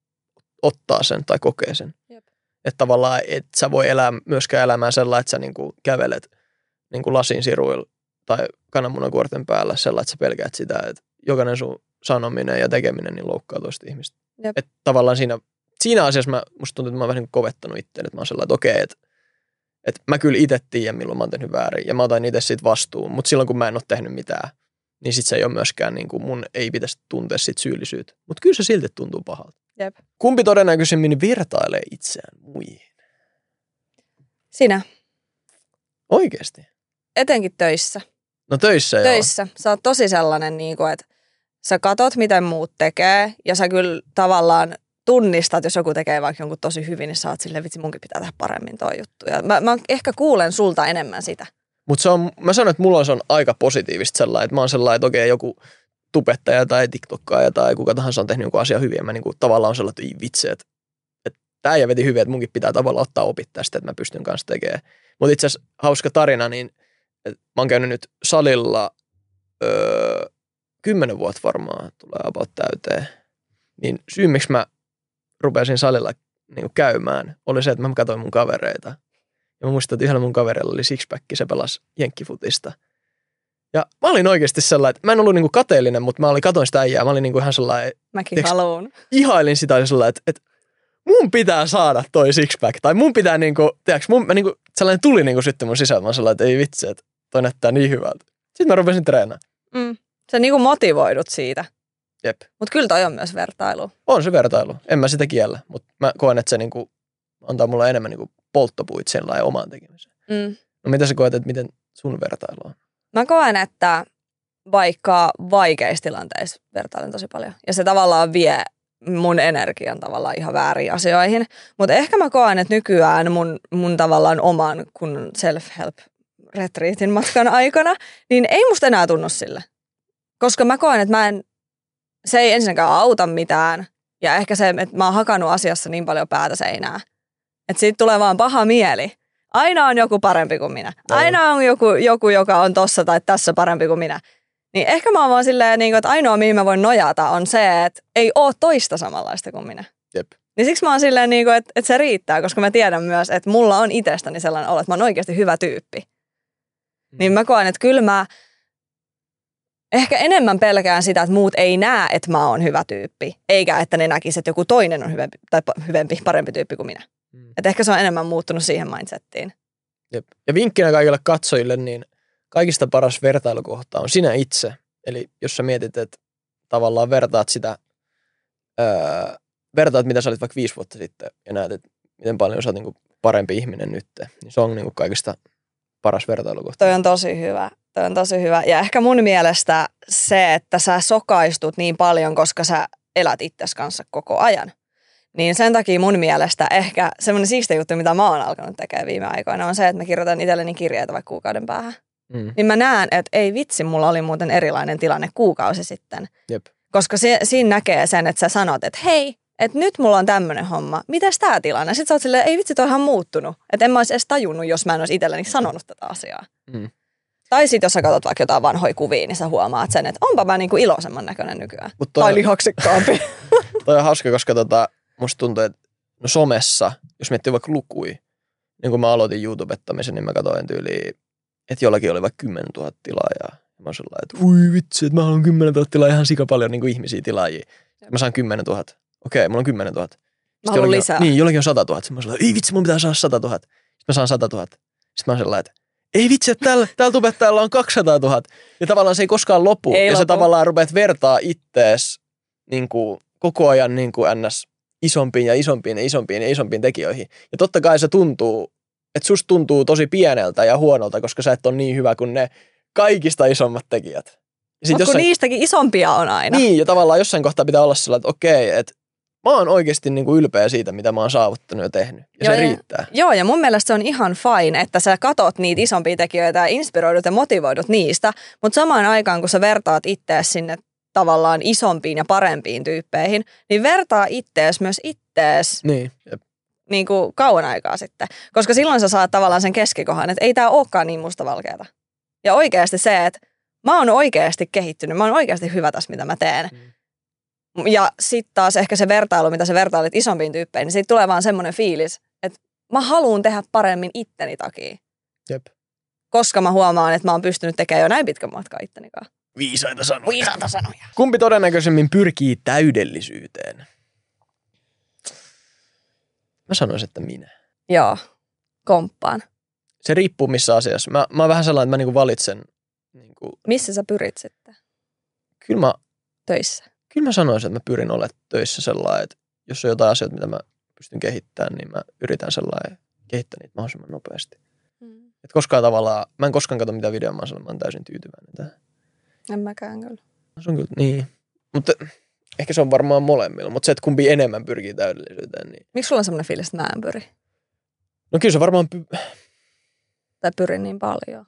Speaker 4: ottaa sen tai kokee sen. Jep. Että tavallaan et sä voi elää myöskään elämää sellainen, että sä niinku kävelet niinku lasin siruilla tai kananmunakuorten päällä sellainen, että sä pelkäät sitä, että jokainen sun sanominen ja tekeminen niin loukkaa toista ihmistä. Että tavallaan siinä, siinä asiassa mä, musta tuntuu, että mä oon vähän niin kovettanut itseäni, että mä oon sellainen, että okei, että, että mä kyllä itse tiedän, milloin mä oon tehnyt väärin ja mä otan itse siitä vastuun, mutta silloin kun mä en ole tehnyt mitään, niin sit se ei ole myöskään, niin kuin mun ei pitäisi tuntea siitä syyllisyyttä. Mutta kyllä se silti tuntuu pahalta.
Speaker 3: Jep.
Speaker 4: Kumpi todennäköisemmin vertailee itseään muihin?
Speaker 3: Sinä.
Speaker 4: Oikeasti?
Speaker 3: Etenkin töissä.
Speaker 4: No töissä joo.
Speaker 3: Töissä. Sä oot tosi sellainen, niin kuin, että sä katot, miten muut tekee, ja sä kyllä tavallaan tunnistat, jos joku tekee vaikka jonkun tosi hyvin, niin sä oot silleen, vitsi, munkin pitää tehdä paremmin toi juttu. Ja mä, mä ehkä kuulen sulta enemmän sitä.
Speaker 4: Mutta mä sanon, että mulla on, se on aika positiivista sellainen, että mä oon sellainen, että okei, joku tubettaja tai tiktokkaaja tai kuka tahansa on tehnyt jonkun asian hyvin, ja mä niinku tavallaan on sellainen, että ei vitsi, että, että tää ei veti hyvin, että munkin pitää tavallaan ottaa opit tästä, että mä pystyn kanssa tekemään. Mutta itse asiassa hauska tarina, niin että mä oon käynyt nyt salilla öö, kymmenen vuotta varmaan tulee about täyteen. Niin syy, miksi mä rupesin salilla niin käymään, oli se, että mä katsoin mun kavereita. Ja mä muistan, että yhdellä mun kaverilla oli sixpack, se pelasi jenkkifutista. Ja mä olin oikeasti sellainen, että mä en ollut niinku kateellinen, mutta mä olin, katoin sitä äijää. Mä olin niinku ihan sellainen,
Speaker 3: mäkin tiiäks, haluun.
Speaker 4: Ihailin sitä sellainen, että, että mun pitää saada toi sixpack. Tai mun pitää niinku, tiiäks, mun, mä niinku, sellainen tuli niinku sitten mun sisään. Mä olin sellainen, että ei vitsi, että toi näyttää niin hyvältä. Sitten mä rupesin treenaamaan.
Speaker 3: Mm. Sä niinku motivoidut siitä.
Speaker 4: Jep.
Speaker 3: Mutta kyllä toi on myös vertailu.
Speaker 4: On se vertailu. En mä sitä kiellä, mutta mä koen, että se niinku antaa mulle enemmän niinku polttopuit sellainen omaan tekemiseen. Mm. No mitä sä koet, että miten sun vertailu on?
Speaker 3: Mä koen, että vaikka vaikeissa tilanteissa vertailen tosi paljon. Ja se tavallaan vie mun energian tavallaan ihan väärin asioihin. Mutta ehkä mä koen, että nykyään mun, mun tavallaan oman kun self-help retriitin matkan aikana, niin ei musta enää tunnu sille. Koska mä koen, että mä en, se ei ensinnäkään auta mitään. Ja ehkä se, että mä oon hakannut asiassa niin paljon päätä seinää. Että siitä tulee vaan paha mieli. Aina on joku parempi kuin minä. Aina on joku, joku joka on tossa tai tässä parempi kuin minä. Niin ehkä mä oon vaan silleen, että ainoa mihin mä voin nojata on se, että ei oo toista samanlaista kuin minä.
Speaker 4: Jep.
Speaker 3: Niin siksi mä oon silleen, että, että se riittää, koska mä tiedän myös, että mulla on itsestäni sellainen olo, että mä oon oikeasti hyvä tyyppi. Mm. Niin mä koen, että kyllä mä ehkä enemmän pelkään sitä, että muut ei näe, että mä oon hyvä tyyppi, eikä että ne näkisi, että joku toinen on hyvempi, tai hyvempi, parempi tyyppi kuin minä. Mm. Että ehkä se on enemmän muuttunut siihen mindsettiin.
Speaker 4: Jep. Ja vinkkinä kaikille katsojille, niin kaikista paras vertailukohta on sinä itse. Eli jos sä mietit, että tavallaan vertaat sitä, öö, vertaat mitä sä olit vaikka viisi vuotta sitten ja näet, että miten paljon sä oot niinku parempi ihminen nyt, niin se on niinku kaikista paras vertailukohta.
Speaker 3: Toi on tosi hyvä. Toi on tosi hyvä. Ja ehkä mun mielestä se, että sä sokaistut niin paljon, koska sä elät itsesi kanssa koko ajan. Niin sen takia mun mielestä ehkä semmoinen siisti juttu, mitä mä oon alkanut tekemään viime aikoina, on se, että mä kirjoitan itselleni kirjeitä vaikka kuukauden päähän. Mm. Niin mä näen, että ei vitsi, mulla oli muuten erilainen tilanne kuukausi sitten.
Speaker 4: Jep.
Speaker 3: Koska se, siinä näkee sen, että sä sanot, että hei, että nyt mulla on tämmöinen homma. Mitäs tää tilanne? Sitten sä oot silleen, ei vitsi, toi on ihan muuttunut. Että en mä olisi edes tajunnut, jos mä en olisi itselleni sanonut tätä asiaa. Mm. Tai sitten jos sä katsot vaikka jotain vanhoja kuvia, niin sä huomaat sen, että onpa mä niinku iloisemman näköinen nykyään.
Speaker 4: Toi,
Speaker 3: tai lihaksikkaampi.
Speaker 4: Toi on hauska, koska tota, musta tuntuu, että no somessa, jos miettii vaikka lukui, niin kun mä aloitin YouTubettamisen, niin mä katsoin tyyliin, että jollakin oli vaikka kymmenen tuhatta tilaajaa. Mä oon sellainen, että ui vitsi, että mä haluan kymmenen tuhatta tilaajaa, ihan sika paljon niin kuin ihmisiä tilaajia. Mä saan kymmenen tuhatta. Okei, mulla on kymmenen tuhatta.
Speaker 3: Mä haluan lisää.
Speaker 4: On, niin, jollakin on sata tuhatta. Sitten mä oon sellainen, ei vitsi, mun pitää saada sata tuhatta. Sitten mä saan sata tuhatta. Sitten mä oon sellainen, että ei vitsi, että täällä, täällä tubettajalla on kaksisataa tuhatta. Ja tavallaan se ei koskaan lopu.
Speaker 3: Ei
Speaker 4: ja
Speaker 3: lopu.
Speaker 4: sä tavallaan rupeat vertaa ittees niin kuin, koko ajan niin kuin ns. Isompiin ja isompiin ja isompiin ja isompiin tekijöihin. Ja totta kai se tuntuu, että susta tuntuu tosi pieneltä ja huonolta, koska sä et ole niin hyvä kuin ne kaikista isommat tekijät.
Speaker 3: Mutta jossain... niistäkin isompia on aina.
Speaker 4: Niin, ja tavallaan jossain kohtaa pitää olla sellainen, että okei, että mä oon oikeasti niin kuin ylpeä siitä, mitä mä oon saavuttanut ja tehnyt. Ja joo, se riittää.
Speaker 3: Ja, joo, ja mun mielestä se on ihan fine, että sä katot niitä isompia tekijöitä ja inspiroidut ja motivoidut niistä, mutta samaan aikaan, kun sä vertaat ittees sinne tavallaan isompiin ja parempiin tyyppeihin, niin vertaa ittees myös ittees
Speaker 4: niin,
Speaker 3: niin kuin kauan aikaa sitten. Koska silloin sä saat tavallaan sen keskikohan, että ei tää olekaan niin mustavalkeata. Ja oikeasti se, että mä oon oikeasti kehittynyt, mä oon oikeasti hyvä tässä, mitä mä teen. Mm. Ja sitten taas ehkä se vertailu, mitä sä vertailit isompiin tyyppeihin, niin siitä tulee vaan semmoinen fiilis, että mä haluan tehdä paremmin itteni takia.
Speaker 4: Jep.
Speaker 3: Koska mä huomaan, että mä oon pystynyt tekemään jo näin pitkän matkaa ittenikaan.
Speaker 4: Viisaita sanoja.
Speaker 3: Viisaita sanoja.
Speaker 4: Kumpi todennäköisemmin pyrkii täydellisyyteen? Mä sanoisin, että minä.
Speaker 3: Joo, komppaan.
Speaker 4: Se riippuu missä asiassa. Mä, mä oon vähän sellainen, että mä niinku valitsen. Niinku...
Speaker 3: Missä sä pyrit sitten?
Speaker 4: Kyllä mä...
Speaker 3: Töissä.
Speaker 4: Kyllä mä sanoisin, että mä pyrin olemaan töissä sellainen, että jos on jotain asioita, mitä mä pystyn kehittämään, niin mä yritän sellainen kehittää niitä mahdollisimman nopeasti. Mm. Et koskaan tavallaan, mä en koskaan katso mitään videoa, mä oon sellainen, mä oon täysin tyytyväinen tähän.
Speaker 3: En mäkään kyllä.
Speaker 4: Se on kyllä, niin. Mutta ehkä se on varmaan molemmilla, mutta se, että kumpi enemmän pyrkii täydellisyyteen. Niin...
Speaker 3: Miksi sulla on semmoinen fiilis, että mä en pyri?
Speaker 4: No kyllä se varmaan... Py...
Speaker 3: Tai pyrin niin paljon.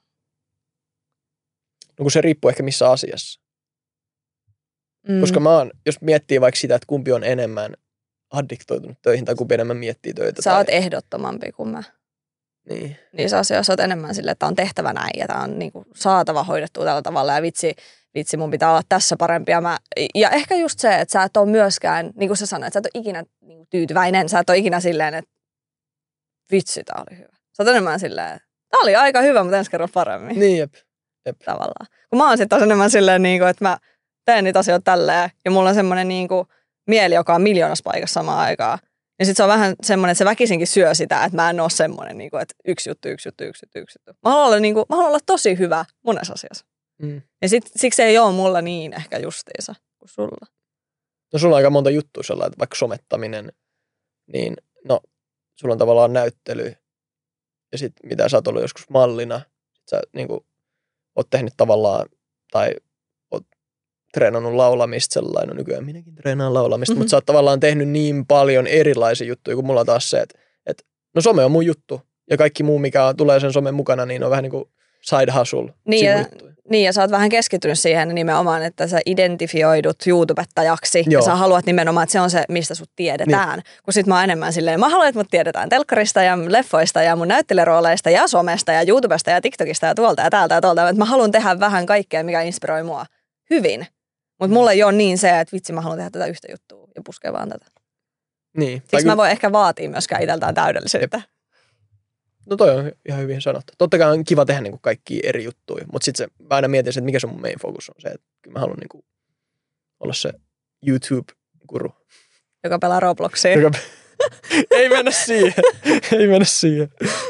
Speaker 4: No kun se riippuu ehkä missä asiassa. Mm. Koska mä oon, jos miettii vaikka sitä, että kumpi on enemmän addiktoitunut töihin tai kumpi enemmän miettii töitä.
Speaker 3: Sä
Speaker 4: tai...
Speaker 3: oot ehdottomampi kuin mä.
Speaker 4: Niin.
Speaker 3: Niissä asioissa oot enemmän silleen, että on tehtävä näin ja tää on niinku saatava hoidettua tällä tavalla ja vitsi, vitsi mun pitää olla tässä parempi. Ja, mä, ja ehkä just se, että sä et ole myöskään, niin kuin sä sanoit, sä et ole ikinä niin tyytyväinen. Sä et ole ikinä silleen, että vitsi, tää oli hyvä. Sä oot enemmän silleen, tää oli aika hyvä, mutta ensi kerran paremmin.
Speaker 4: Niin, jep. jep.
Speaker 3: Tavallaan. Kun mä oon sitten taas enemmän silleen, niin kuin, että mä teen niitä asioita tälleen ja mulla on semmoinen niin kuin mieli, joka on miljoonassa paikassa samaan aikaan. Ja sitten se on vähän semmoinen, että se väkisinkin syö sitä, että mä en ole semmoinen, niin kuin, että yksi juttu, yksi juttu, yksi juttu, yksi juttu. Mä haluan olla, niin kuin, mä haluan olla tosi hyvä monessa asiassa. Mm. Ja sit, siksi ei ole mulla niin ehkä justiinsa kuin sulla.
Speaker 4: No sulla on aika monta juttua sellainen, että vaikka somettaminen, niin no sulla on tavallaan näyttely ja sitten mitä sä oot ollut joskus mallina. Sä niin kuin, oot tehnyt tavallaan tai oot treenannut laulamista sellainen, no nykyään minäkin treenaan laulamista, mm-hmm. mutta sä oot tavallaan tehnyt niin paljon erilaisia juttuja, kun mulla on taas se, että, että no some on mun juttu ja kaikki muu, mikä tulee sen somen mukana, niin on vähän niin kuin side hustle.
Speaker 3: Niin ja, niin ja sä oot vähän keskittynyt siihen nimenomaan, että sä identifioidut YouTubettajaksi Joo. ja sä haluat nimenomaan, että se on se, mistä sut tiedetään. Niin. Kun sit mä oon enemmän silleen, mä haluan, että mut tiedetään telkkarista ja leffoista ja mun näyttelijärooleista ja somesta ja YouTubesta ja TikTokista ja tuolta ja täältä ja tuolta. Että mä haluan tehdä vähän kaikkea, mikä inspiroi mua hyvin. Mutta mulla ei ole niin se, että vitsi mä haluan tehdä tätä yhtä juttua ja puskea vaan tätä.
Speaker 4: Niin.
Speaker 3: Siksi mä voin ehkä vaatia myöskään itseltään täydellisyyttä.
Speaker 4: No toi on ihan hyvin sanottu. Totta kai on kiva tehdä niin kuin kaikkia eri juttuja, mutta sitten mä aina mietin, että mikä se mun main focus on se, että kyllä mä haluan niin kuin olla se YouTube-guru.
Speaker 3: Joka pelaa Robloxia.
Speaker 4: Joka... Ei mennä siihen. Ei mennä siihen.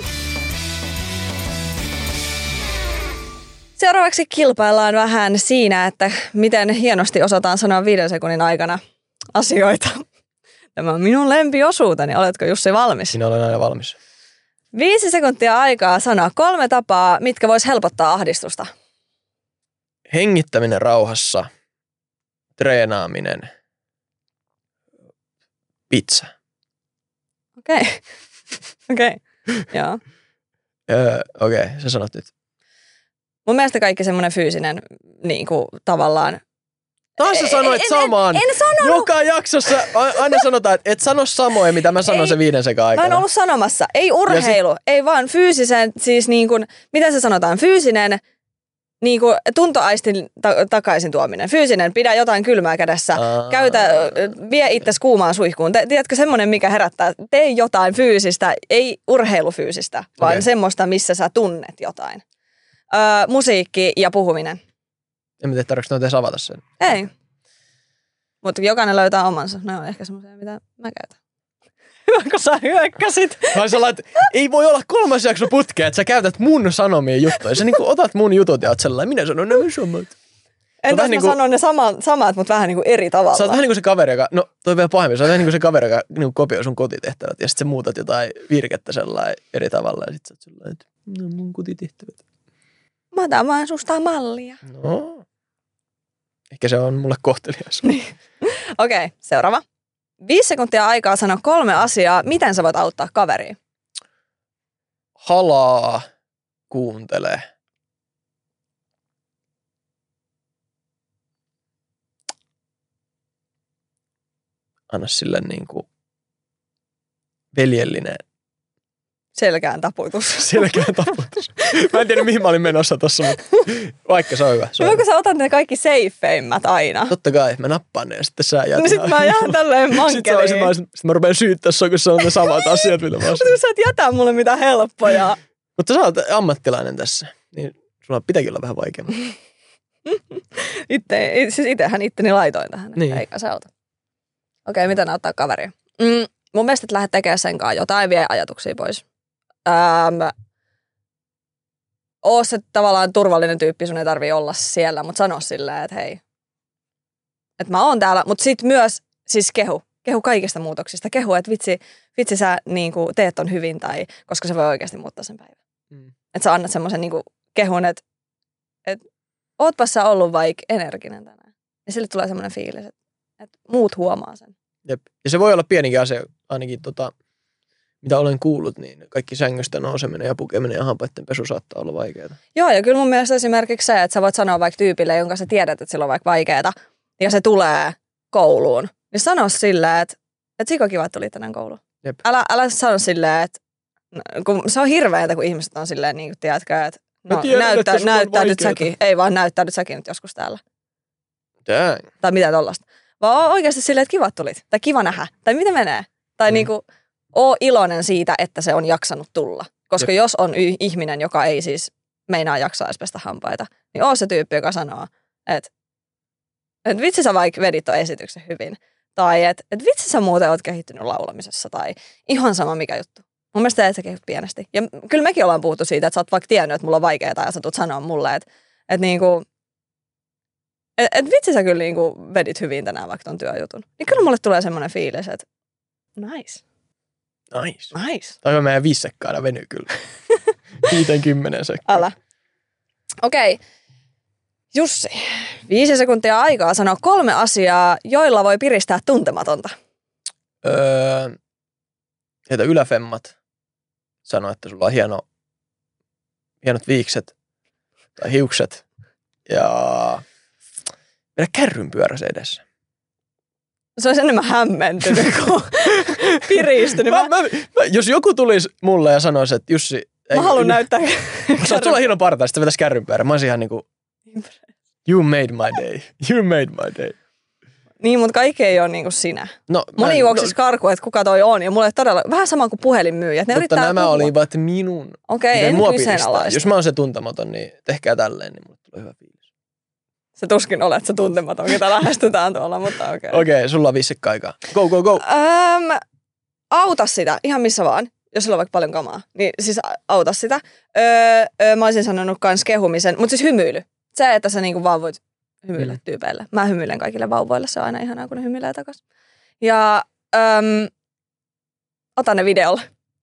Speaker 3: Seuraavaksi kilpaillaan vähän siinä, että miten hienosti osataan sanoa viiden sekunnin aikana asioita. Tämä on minun lempiosuuteni. Oletko Jussi valmis?
Speaker 4: Minä olen aina valmis.
Speaker 3: Viisi sekuntia aikaa sanoa kolme tapaa, mitkä vois helpottaa ahdistusta.
Speaker 4: Hengittäminen rauhassa, treenaaminen, pizza.
Speaker 3: Okei. Okay. Okei. Okay. Joo.
Speaker 4: Öö, Okei, okay. Sä sanot nyt.
Speaker 3: Mun mielestä kaikki semmoinen fyysinen niin kuin, tavallaan.
Speaker 4: Taas sä sanoit en, samaan.
Speaker 3: En, en, en sanonut.
Speaker 4: Joka jaksossa aina sanotaan, että et sano samoja, mitä mä sanon ei, se viiden sekan aikana.
Speaker 3: Mä en ollut sanomassa. Ei urheilu, sit... ei vaan fyysisen, siis niin kuin, mitä se sanotaan, fyysinen, niin kuin tuntoaistin ta- takaisin tuominen. Fyysinen, pidä jotain kylmää kädessä, Aa. käytä, vie itsesi kuumaan suihkuun. Te, tiedätkö semmoinen, mikä herättää, tee jotain fyysistä, ei urheilufyysistä, vaan okay. semmoista, missä sä tunnet jotain. Öö, musiikki ja puhuminen.
Speaker 4: En tiedä, tarvitsetko noita edes avata sen?
Speaker 3: Ei. Mutta jokainen löytää omansa. Ne on ehkä semmoisia, mitä mä käytän. Hyvä, kun sä hyökkäsit.
Speaker 4: Vai sä lait, ei voi olla kolmas jakso putkea, että sä käytät mun sanomia juttuja. Sä niinku otat mun jutut ja oot sellainen, minä sanon nämä samat.
Speaker 3: Entäs mä niinku, sanon ne sama, samat, mutta vähän niinku eri tavalla.
Speaker 4: Sä oot vähän niin kuin se kaveri, joka, no toi vielä pahemmin, sä oot vähän niin kuin se kaveri, joka niinku kopioi sun kotitehtävät ja sit sä muutat jotain virkettä sellainen eri tavalla ja sit sä oot sellainen, että no mun kotitehtävät.
Speaker 3: Mä otan vaan susta mallia.
Speaker 4: No. Ehkä se on mulle kohtelias.
Speaker 3: Okei, okay, seuraava. Viisi sekuntia aikaa sanoa kolme asiaa. Miten sä voit auttaa kaveria?
Speaker 4: Halaa, kuuntele. Anna sille niin kuin veljellinen.
Speaker 3: Selkään taputus.
Speaker 4: Selkään taputus. Mä en tiedä, mihin mä olin menossa tossa, mutta vaikka se on hyvä. Se on
Speaker 3: hyvä. Sä otat ne kaikki safeimmät aina.
Speaker 4: Totta kai, mä nappaan ne ja sitten sä jäät.
Speaker 3: No sit mä jään tälleen mankeliin.
Speaker 4: Sitten mä, sit mä rupean syyttää sua, kun sä on ne samat asiat, mitä mä sanon.
Speaker 3: Mutta sä et jätä mulle mitään helppoja.
Speaker 4: Mutta sä oot ammattilainen tässä, niin sulla pitääkin olla vähän vaikeammin.
Speaker 3: Itse, siis itsehän itteni laitoin tähän, niin. Eikä se auta. Okei, miten auttaa kaveria? Mm, mun mielestä, että lähdet tekemään sen kanssa jotain, vie ajatuksia pois. Ähm, oo se tavallaan turvallinen tyyppi, sun ei tarvii olla siellä, mutta sano silleen, että hei, että mä oon täällä, mutta sit myös siis kehu, kehu kaikista muutoksista, kehu, että vitsi, vitsi sä niinku teet ton hyvin, tai koska se voi oikeasti muuttaa sen päivän. Mm. Että sä annat semmoisen niinku kehun, että et, ootpas sä ollut vaikka energinen tänään. Ja sille tulee semmoinen fiilis, että et muut huomaa sen.
Speaker 4: Jep. Ja se voi olla pienikin asia, ainakin tota, mitä olen kuullut, niin kaikki sängystä nouseminen ja pukeminen ja hampaiden pesu saattaa olla vaikeaa.
Speaker 3: Joo, ja kyllä mun mielestä esimerkiksi se, että sä voit sanoa vaikka tyypille, jonka sä tiedät, että sillä on vaikka vaikeaa, ja se tulee kouluun, niin sano silleen, että, että siko kiva, että tuli tänään kouluun.
Speaker 4: Jep.
Speaker 3: Älä, älä sano silleen, että kun se on hirveätä, kun ihmiset on silleen, niin kuin tiedätkö, että no, tiedän, näyttä, että näyttäydyt säkin. Ei vaan näyttäydyt säkin nyt joskus täällä.
Speaker 4: Dang.
Speaker 3: Tai mitä tollaista. Vaan oikeasti silleen, että kiva tulit. Tai kiva nähdä. Tai mitä menee. Tai mm. niinku, oo iloinen siitä, että se on jaksanut tulla. Koska Jep. jos on y- ihminen, joka ei siis meinaa jaksaa edes pestä hampaita, niin oo se tyyppi, joka sanoo, että et vitsi sä vaikka vedit ton esityksen hyvin. Tai että et vitsi sä muuten oot kehittynyt laulamisessa. Tai ihan sama mikä juttu. Mun mielestä et sä kehut pienesti. Ja kyllä mekin ollaan puhuttu siitä, että sä oot vaikka tiennyt, että mulla on vaikeaa ja sä tulet sanoa mulle, että et niinku, et, et vitsi sä kyllä niinku vedit hyvin tänään vaikka ton työjutun. Niin kyllä mulle tulee semmoinen fiilis, että nice.
Speaker 4: Nice.
Speaker 3: Nice.
Speaker 4: Toi on meidän viisi sekkaana venyy kyllä. Viiten kymmenen sekkaa.
Speaker 3: Älä. Okei. Okay. Jussi, viisi sekuntia aikaa sanoa kolme asiaa, joilla voi piristää tuntematonta.
Speaker 4: Öö, heitä yläfemmat. Sano, että sulla on hieno, hienot viikset tai hiukset. Ja mennä kärrynpyörässä edessä.
Speaker 3: Se olisi enemmän hämmentynyt kuin piristynyt.
Speaker 4: Mä, mä, mä, jos joku tulisi mulle ja sanoisi, että Jussi...
Speaker 3: Mä haluan näyttää...
Speaker 4: Sä oot sulla hieno parta, sitten vetäisi kärrynpyörä. Mä olisin ihan niinku... You made my day. You made my day.
Speaker 3: Niin, mutta kaikki ei ole niin kuin sinä.
Speaker 4: No,
Speaker 3: Moni juoksisi no, karkuun, että kuka toi on. Ja mulle todella, vähän sama kuin puhelinmyyjät. Ne
Speaker 4: mutta nämä puhua. Olivat minun.
Speaker 3: Okei, okay, en kyseenalaista.
Speaker 4: Jos mä oon se tuntematon, niin tehkää tälleen, niin mulle tulee hyvä fiilis.
Speaker 3: Se tuskin olet se tuntematon, ketä lähestytään tuolla, mutta okei. Okay.
Speaker 4: Okei, okay, sulla on viisi aikaa. Go, go, go.
Speaker 3: Öm, auta sitä, ihan missä vaan. Jos sulla on vaikka paljon kamaa, niin siis auta sitä. Öö, öö, mä olisin sanonut kans kehumisen, mutta siis hymyily. Se, että sä niinku vaan voit hymyillä mm. tyypeille. Mä hymyilen kaikille vauvoille, se on aina ihanaa, kun ne hymyilee takas. Ja öm, ota ne videolle.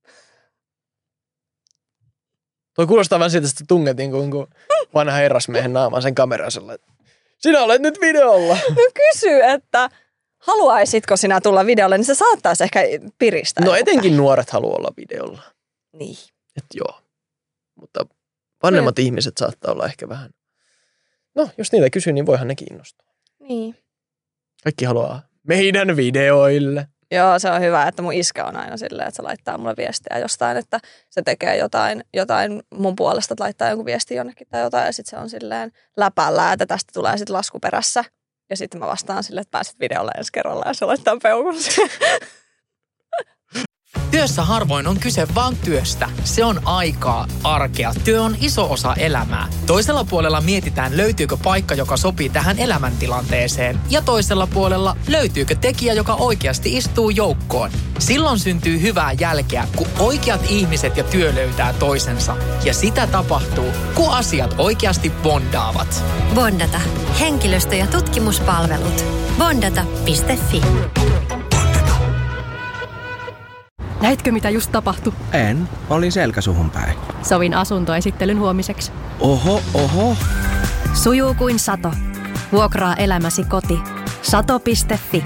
Speaker 4: Toi kuulostaa vähän siitä, että tungetin kuin vanha herrasmiehen naamaan sen kameran sellainen. Sinä olet nyt videolla.
Speaker 3: No kysy, että haluaisitko sinä tulla videolle, niin se saattaisi ehkä piristää.
Speaker 4: No etenkin nuoret haluaa olla videolla.
Speaker 3: Niin.
Speaker 4: Et joo. Mutta vanhemmat no. ihmiset saattaa olla ehkä vähän. No, jos niitä kysyy, niin voihan ne kiinnostua.
Speaker 3: Niin.
Speaker 4: Kaikki haluaa meidän videoille.
Speaker 3: Joo, se on hyvä, että mun iskä on aina silleen, että se laittaa mulle viestiä jostain, että se tekee jotain, jotain mun puolesta, että laittaa jonkun viesti jonnekin tai jotain. Ja sitten se on silleen läpällä, että tästä tulee sitten laskuperässä. Ja sitten mä vastaan silleen, että pääset videolle ensi kerralla ja se laittaa peukun siihen.
Speaker 1: Työssä harvoin on kyse vaan työstä. Se on aikaa, arkea. Työ on iso osa elämää. Toisella puolella mietitään, löytyykö paikka, joka sopii tähän elämäntilanteeseen. Ja toisella puolella löytyykö tekijä, joka oikeasti istuu joukkoon. Silloin syntyy hyvää jälkeä, kun oikeat ihmiset ja työ löytää toisensa. Ja sitä tapahtuu, kun asiat oikeasti bondaavat.
Speaker 2: Bondata. Henkilöstö- ja tutkimuspalvelut. bondata piste fi.
Speaker 6: Näitkö, mitä just tapahtui?
Speaker 7: En. Olin selkäsuhun päin.
Speaker 6: Sovin asuntoesittelyn huomiseksi.
Speaker 7: Oho, oho.
Speaker 6: Sujuu kuin sato. Vuokraa elämäsi koti. sato piste fi.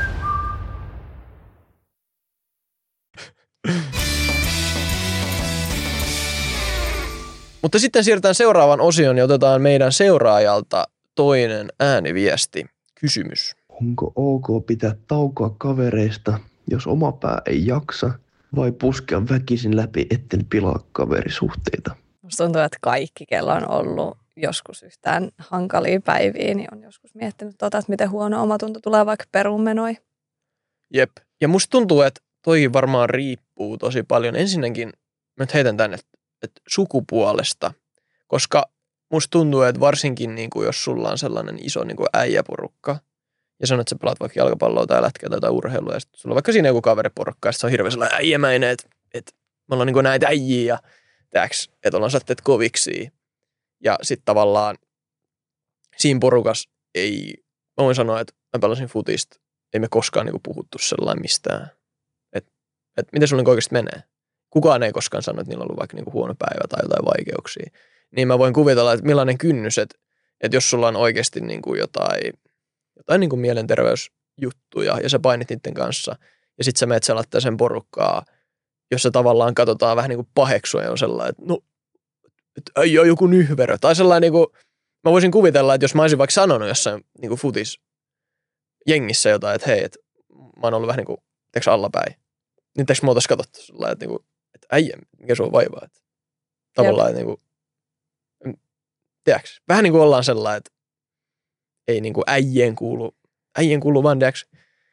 Speaker 4: Mutta sitten siirrytään seuraavan osion ja otetaan meidän seuraajalta toinen ääniviesti. Kysymys.
Speaker 8: Onko ok pitää taukoa kavereista, jos oma pää ei jaksa, vai puskea väkisin läpi, etten pilaa kaverisuhteita?
Speaker 3: Musta tuntuu, että kaikki, kello on ollut joskus yhtään hankalia päiviä, niin on joskus miettinyt tota, että miten huono omatunto tulee vaikka peruunmenoi.
Speaker 4: Jep. Ja musta tuntuu, että toikin varmaan riippuu tosi paljon. Ensinnäkin, mä nyt heitän tänne, että, että sukupuolesta, koska musta tuntuu, että varsinkin niin kuin jos sulla on sellainen iso niin kuin äijäporukka, ja sanot, että sä pelaat vaikka jalkapalloa tai lätkää tai jotain urheilua, ja sitten sulla on vaikka siinä joku kaveriporukka, ja se on hirveän sellainen äijämäinen, että, että me ollaan niin kuin näitä äijiä, ja tääks, että ollaan satteet koviksi. Ja sitten tavallaan siinä porukas ei, mä voin sanoa, että mä pelasin futista, ei me koskaan niin kuin puhuttu sellainen mistään. Että et miten sulla niin oikeasti menee? Kukaan ei koskaan sano, että niillä on ollut vaikka niin kuin huono päivä tai jotain vaikeuksia. Niin mä voin kuvitella, että millainen kynnys, että, että jos sulla on oikeasti niin kuin jotain, jotain niin kuin mielenterveysjuttuja ja sä painit niiden kanssa ja sit sä meet selattaa sen porukkaa, jossa tavallaan katsotaan vähän niin kuin paheksua ja on sellainen, että no, että ei ole joku nyhverö. Tai sellainen niin kuin, mä voisin kuvitella, että jos mä olisin vaikka sanonut jossain niin kuin futis jengissä jotain, että hei, että mä oon ollut vähän niin kuin, teekö allapäin. Niin teekö mä oltais katsottu sellainen, että, niin kuin, että äijä, mikä sun vaivaa. Että tavallaan, että niin kuin, tiedätkö, vähän niin kuin ollaan sellainen, että ei niin kuin äijien kuulu, äijien kuulu vaan, tiedätkö,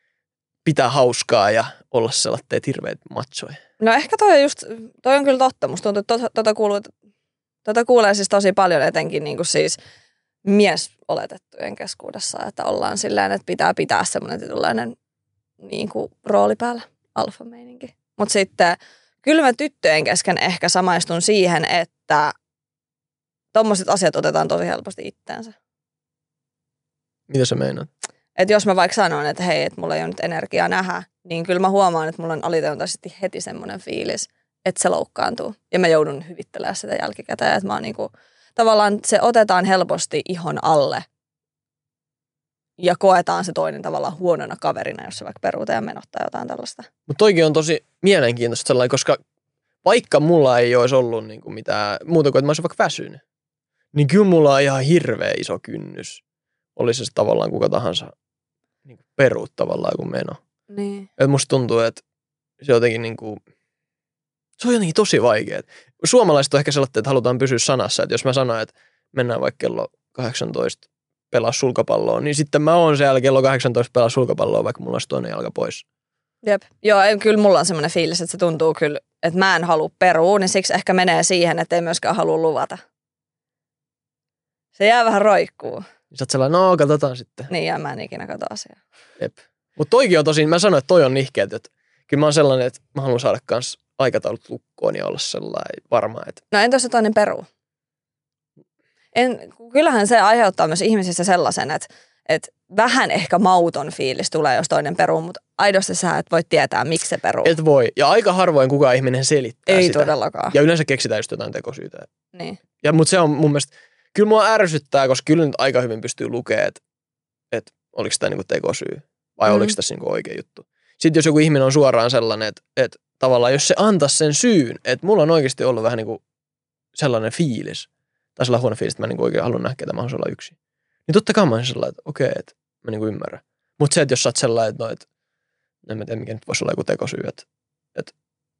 Speaker 4: pitää hauskaa ja olla sellaitteet hirveät machoja.
Speaker 3: No ehkä toi on just, toi on kyllä totta. Musta tuntuu, että tota, tota, kuuluu, tota kuulee siis tosi paljon etenkin niin kuin siis miesoletettujen keskuudessa, että ollaan silleen, että pitää pitää semmoinen tietynlainen niin kuin rooli päällä, alfa-meininki. Mutta sitten kyllä mä tyttöjen kesken ehkä samaistun siihen, että tommoset asiat otetaan tosi helposti itteensä.
Speaker 4: Mitä sä meinaat?
Speaker 3: Että jos mä vaikka sanon, että hei, että mulla ei ole nyt energiaa nähdä, niin kyllä mä huomaan, että mulla on alitajuntaisesti heti semmoinen fiilis, että se loukkaantuu. Ja mä joudun hyvittelemään sitä jälkikäteen, että mä oon niinku, tavallaan se otetaan helposti ihon alle ja koetaan se toinen tavallaan huonona kaverina, jos se vaikka peruuta ja menottaa jotain tällaista.
Speaker 4: Mutta toikin on tosi mielenkiintoista sellainen, koska vaikka mulla ei olisi ollut niinku mitään muuta kuin, että mä olisin vaikka väsynyt, niin kyllä mulla on ihan hirveä iso kynnys. Olisi se tavallaan kuka tahansa niin peruut tavallaan kuin meno.
Speaker 3: Niin.
Speaker 4: Et musta tuntuu, että se jotenkin niinku, se on jotenkin tosi vaikea. Suomalaiset on ehkä sellainen, että halutaan pysyä sanassa. Että jos mä sanon, että mennään vaikka kello kahdeksantoista pelaa sulkapalloa, niin sitten mä oon siellä kello kahdeksantoista pelaa sulkapalloa, vaikka mulla olisi toinen jalka pois.
Speaker 3: Jep. Joo, kyllä mulla on semmoinen fiilis, että se tuntuu kyllä, että mä en halua perua, niin siksi ehkä menee siihen, että ei myöskään halua luvata. Se jää vähän roikkuu.
Speaker 4: Sä oot sellainen, no katsotaan sitten.
Speaker 3: Niin, ja mä en ikinä katso asiaa.
Speaker 4: Jep. Mutta toikin on tosin, mä sanoin, että toi on nihkeet, että kyllä mä oon sellainen, että mä haluan saada kans aikataulut lukkoon ja olla sellainen varma, että...
Speaker 3: No entä se toinen peruu? En, kyllähän se aiheuttaa myös ihmisissä sellaisen, että, että vähän ehkä mauton fiilis tulee, jos toinen peruu, mutta aidosti sä et voi tietää, miksi se peruu.
Speaker 4: Et voi. Ja aika harvoin kukaan ihminen selittää
Speaker 3: Ei
Speaker 4: sitä.
Speaker 3: Ei todellakaan.
Speaker 4: Ja yleensä keksitään just jotain tekosyytä.
Speaker 3: Niin.
Speaker 4: Ja, mutta se on mun mielestä, kyllä mua ärsyttää, koska kyllä nyt aika hyvin pystyy lukemaan, että, että oliko tämä niinku tekosyy vai mm. oliko tässä niinku oikea juttu. Sitten jos joku ihminen on suoraan sellainen, että, että tavallaan jos se antaisi sen syyn, että mulla on oikeasti ollut vähän niinku sellainen fiilis, tai sellainen huono fiilis, että mä niinku oikein haluan nähdä, että mä haluan olla yksin. Niin totta kai mä olen sellainen, että okei, että mä niinku ymmärrän. Mutta se, että jos sä oot sellainen, että no, että en mä tiedä, mikä nyt voisi olla joku tekosyy, että, että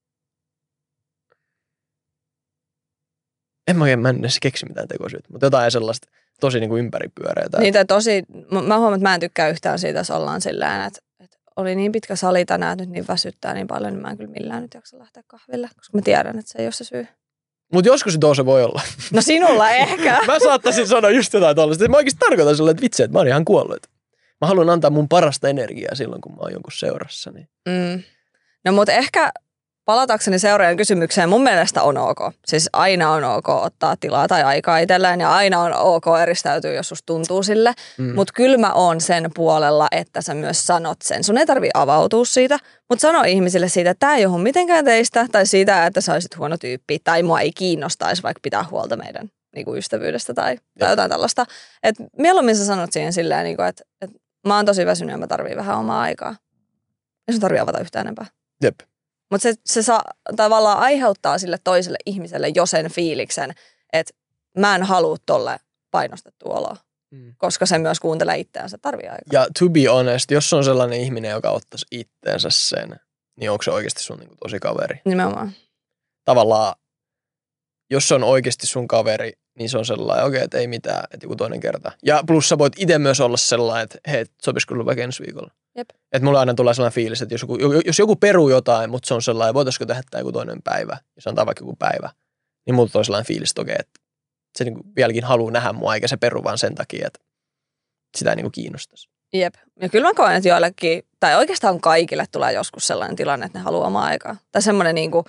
Speaker 4: en mä oikein, mä en edes keksi mitään tekosyytä, mutta jotain sellaista tosi niinku ympäripyöreitä.
Speaker 3: Niin, tai tosi, mä huomaan, että mä en tykkää yhtään siitä, jos ollaan sillään, että, että oli niin pitkä sali tänään, että nyt niin väsyttää niin paljon, niin mä en kyllä millään nyt jaksa lähteä kahville, koska mä tiedän, että se ei ole se syy.
Speaker 4: Mutta joskus se voi olla.
Speaker 3: No sinulla ehkä.
Speaker 4: Mä saattaisin sanoa just jotain tollaista. Mä oikeasti tarkoitan sulle, että vitsi, että mä oon ihan kuollut. Mä haluan antaa mun parasta energiaa silloin, kun mä oon jonkun seurassa. Niin.
Speaker 3: Mm. No mutta ehkä palatakseni seuraajan kysymykseen, mun mielestä on ok. Siis aina on ok ottaa tilaa tai aikaa itselleen ja aina on ok eristäytyä, jos susta tuntuu sille. Mm. Mutta kyllä mä oon sen puolella, että sä myös sanot sen. Sun ei tarvii avautua siitä, mutta sano ihmisille siitä, että tää ei johon mitenkään teistä tai siitä, että sä olisit huono tyyppi tai mua ei kiinnostaisi vaikka pitää huolta meidän niinku ystävyydestä tai, tai jotain tällaista. Et mieluummin sä sanot siihen silleen, niinku, että et mä oon tosi väsynyt ja mä tarviin vähän omaa aikaa. Ja sun tarvii avata yhtään enempää.
Speaker 4: Jep.
Speaker 3: Mutta se, se saa, tavallaan aiheuttaa sille toiselle ihmiselle jo sen fiiliksen, että mä en halua tolle painostettua oloa, mm. koska se myös kuuntelee itseänsä, tarvii aikaa.
Speaker 4: Ja to be honest, jos on sellainen ihminen, joka ottaisi itteensä sen, niin onko se oikeasti sun niin kuin tosi kaveri?
Speaker 3: Nimenomaan.
Speaker 4: Tavallaan, jos se on oikeasti sun kaveri, niin se on sellainen, okei, okay, että ei mitään, että joku toinen kerta. Ja plus sä voit itse myös olla sellainen, että hei, sopisiko sulla vaikka ensi viikolla? Jep. Että mulla aina tulee sellainen fiilis, että jos joku, jos joku peruu jotain, mutta se on sellainen, voitaisiko tehdä tämä joku toinen päivä, jos antaa vaikka joku päivä, niin mulla tulee sellainen fiilis, että okei, että se niinku vieläkin haluaa nähdä mua, eikä se peru vaan sen takia, että sitä ei niinku kiinnostaisi.
Speaker 3: Jep. Ja kyllä mä koen, että joillekin, tai oikeastaan kaikille tulee joskus sellainen tilanne, että ne haluaa omaa aikaa. Tai semmoinen niinku,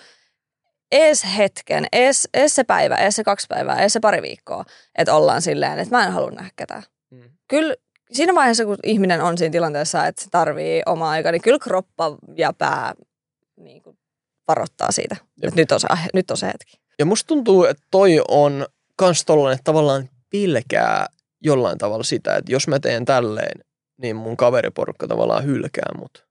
Speaker 3: ees hetken, ees, ees se päivä, ees se kaksi päivää, ees se pari viikkoa, että ollaan silleen, että mä en halua nähdä ketään. Hmm. Kyllä siinä vaiheessa, kun ihminen on siinä tilanteessa, että se tarvii omaa aikaa, niin kyllä kroppa ja pää niin kuin varoittaa siitä, että nyt on, se, nyt on se hetki.
Speaker 4: Ja musta tuntuu, että toi on kans tollainen, että tavallaan pilkää jollain tavalla sitä, että jos mä teen tälleen, niin mun kaveriporukka tavallaan hylkää mut.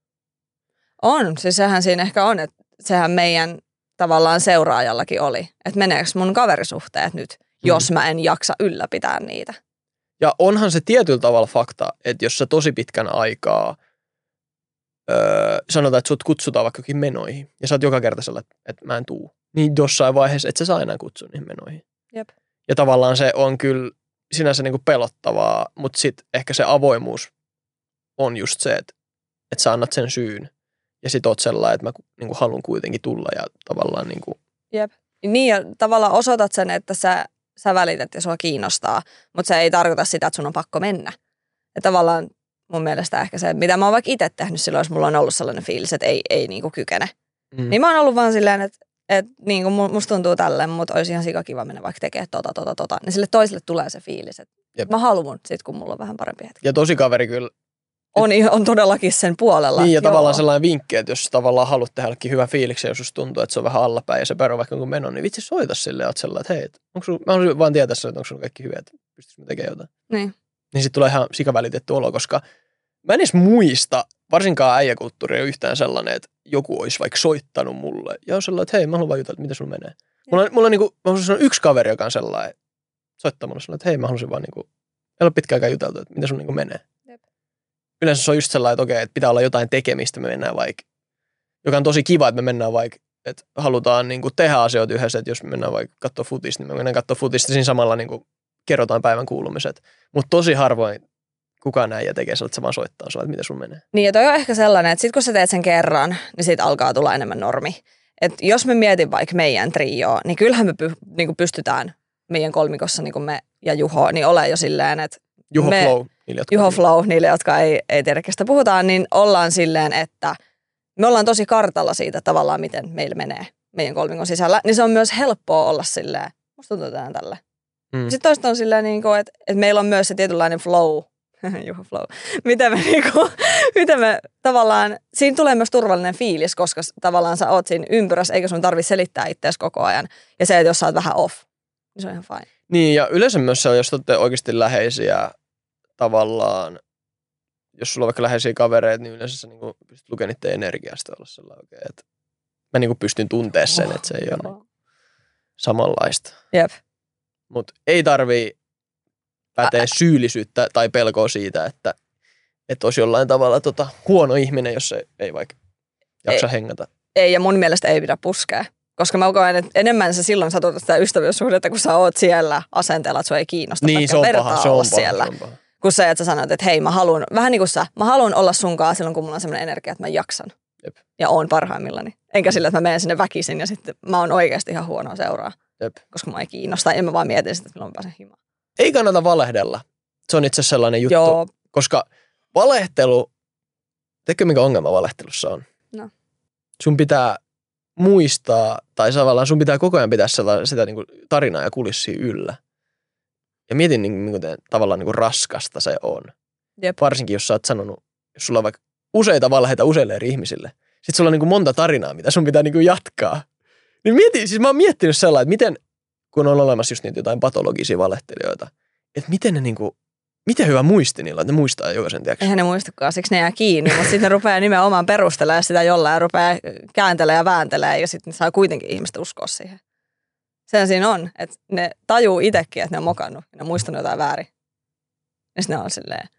Speaker 3: On, siis sehän siinä ehkä on, että sehän meidän tavallaan seuraajallakin oli, että meneekö mun kaverisuhteet nyt, hmm. jos mä en jaksa ylläpitää niitä.
Speaker 4: Ja onhan se tietyllä tavalla fakta, että jos sä tosi pitkän aikaa öö, sanotaan, että sut kutsutaan vaikka jokin menoihin, ja sä oot joka kerta sellainen, että mä en tuu, niin jossain vaiheessa et sä saa enää kutsua niihin menoihin.
Speaker 3: Jep.
Speaker 4: Ja tavallaan se on kyllä sinänsä niinku pelottavaa, mutta sitten ehkä se avoimuus on just se, että, että sä annat sen syyn, ja sit oot sellainen, että mä niinku haluan kuitenkin tulla, ja tavallaan niinku...
Speaker 3: Jep. Niin, ja tavallaan osoitat sen, että sä sä välität ja sua kiinnostaa, mutta se ei tarkoita sitä, että sun on pakko mennä. Ja tavallaan mun mielestä ehkä se, mitä mä oon vaikka itse tehnyt silloin, jos mulla on ollut sellainen fiilis, että ei, ei niinku kykene. Mm. Niin mä oon ollut vaan silleen, että, että niinku musta tuntuu tälleen, mutta olisi ihan sikakiva mennä vaikka tekemään tota, tota, tota. Niin sille toiselle tulee se fiilis, että Jep. mä haluan sit, kun mulla on vähän parempi hetki.
Speaker 4: Ja tosi kaveri kyllä.
Speaker 3: On, on todellakin sen puolella.
Speaker 4: Niin, ja joo. Tavallaan sellainen vinkki, että jos tavallaan haluat tehdä hyvän fiiliksen, jos tuntuu, että se on vähän allapäin ja se peruu vaikka jonkun menon, niin vitsi soita sille ja oot sellainen, että hei, onko sun, mä haluaisin vaan tietää sille, että onko sun kaikki hyvä, että pystyisikö me tekemään jotain.
Speaker 3: Niin.
Speaker 4: Niin sitten tulee ihan sikavälitetty olo, koska mä en edes muista, varsinkaan äijäkulttuuri on yhtään sellainen, että joku olisi vaikka soittanut mulle ja on sellainen, että hei, mä haluan vaan jutella, että mitä sulla menee. Mulla on, mulla on, niinku, mä on yksi kaveri, joka on sellainen, soittaa mulle sellainen, että hei, mä haluaisin vaan niinku, ei ole pitkään aikaa juteltu, että mitä sun niinku menee. Yleensä se on just sellainen, että okei, että pitää olla jotain tekemistä, me mennään vaikka, joka on tosi kiva, että me mennään vaikka, että halutaan niin kuin tehdä asioita yhdessä, että jos me mennään vaikka katsoa futista, niin me mennään katsoa futista siinä samalla niin kuin kerrotaan päivän kuulumiset. Mutta tosi harvoin kukaan näin ja tekee sellaista, että se vaan soittaa sulle, että miten sun menee.
Speaker 3: Niin ja toi on ehkä sellainen, että sit kun sä teet sen kerran, niin siitä alkaa tulla enemmän normi. Että jos me mietin vaikka meidän trioa, niin kyllähän me py, niin pystytään meidän kolmikossa, niin kuin me ja Juho, niin ole jo silleen, että
Speaker 4: Juho
Speaker 3: me,
Speaker 4: Flow, niille, jotka,
Speaker 3: Juho Flow, niille, jotka ei, ei tiedä, kestä puhutaan, niin ollaan silleen, että me ollaan tosi kartalla siitä tavallaan, miten meillä menee meidän kolmikon sisällä. Niin se on myös helppoa olla silleen, musta tuntuu tämän tälle. Mm. Sitten toista on silleen, niin kuin, että, että meillä on myös se tietynlainen flow, Juho Flow, miten me, niin kuin, miten me tavallaan, siinä tulee myös turvallinen fiilis, koska tavallaan sä oot siinä ympyrässä, eikä sun tarvitse selittää itseäsi koko ajan. Ja se, että jos sä oot vähän off, niin se on ihan fine.
Speaker 4: Niin, ja yleensä myös se on, jos olette oikeasti läheisiä tavallaan, jos sulla on vaikka läheisiä kavereita, niin yleensä sä niin kuin pystyt lukemaan niiden energiasta olla sellainen oikein, että mä niin kuin pystyn tuntemaan sen, että se ei ole niin samanlaista.
Speaker 3: Jep.
Speaker 4: Mutta ei tarvii päteä syyllisyyttä tai pelkoa siitä, että, että olisi jollain tavalla tota, huono ihminen, jos se ei vaikka jaksa ei, hengata.
Speaker 3: Ei, ja mun mielestä ei pidä puskea. Koska mä koen, että enemmän sä silloin satutat sitä ystävyyssuhdetta, kun sä oot siellä asenteella, että sua ei kiinnosta.
Speaker 4: Niin, se on paha, se on paha,
Speaker 3: siellä.
Speaker 4: Se on paha.
Speaker 3: Kun se, että sä sanot, että hei, mä haluan, vähän niin kuin sä, mä haluan olla sunkaan silloin, kun mulla on sellainen energia, että mä jaksan.
Speaker 4: Jep.
Speaker 3: Ja oon parhaimmillani. Enkä sillä, että mä menen sinne väkisin ja sitten mä oon oikeasti ihan huonoa seuraa.
Speaker 4: Jep.
Speaker 3: Koska mä ei kiinnosta. En mä vaan mietin sitä, että milloin mä pääsen himaan.
Speaker 4: Ei kannata valehdella. Se on itse asiassa sellainen juttu.
Speaker 3: Joo.
Speaker 4: Koska valehtelu, tiedätkö mikä ongelma valehtelussa on?
Speaker 3: No.
Speaker 4: Sun pitää muistaa, tai tavallaan sun pitää koko ajan pitää sitä, sitä niin kuin tarinaa ja kulissia yllä. Ja mietin, niin, niin kuin, tavallaan niin kuin raskasta se on.
Speaker 3: Jep.
Speaker 4: Varsinkin, jos sä oot sanonut, jos sulla on vaikka useita valheita useille eri ihmisille. Sitten sulla on niin kuin monta tarinaa, mitä sun pitää niin kuin jatkaa. Niin mietin, siis mä oon miettinyt sellainen, että miten, kun on olemassa just niitä jotain patologisia valehtelijoita, että miten ne niin kuin, miten hyvä muisti niillä, että ne muistaa jokaisen, tiedätkö?
Speaker 3: Eihän ne muistakaan, siksi ne jää kiinni, mutta sitten ne rupeaa nimenomaan perustelemaan sitä jollain ja rupeaa kääntelemään ja vääntelemään ja sitten ne saa kuitenkin ihmistä uskoa siihen. Sen siinä on, että ne tajuu itsekin, että ne on mokannut ja ne on muistanut jotain väärin. Ja sitten ne on silleen,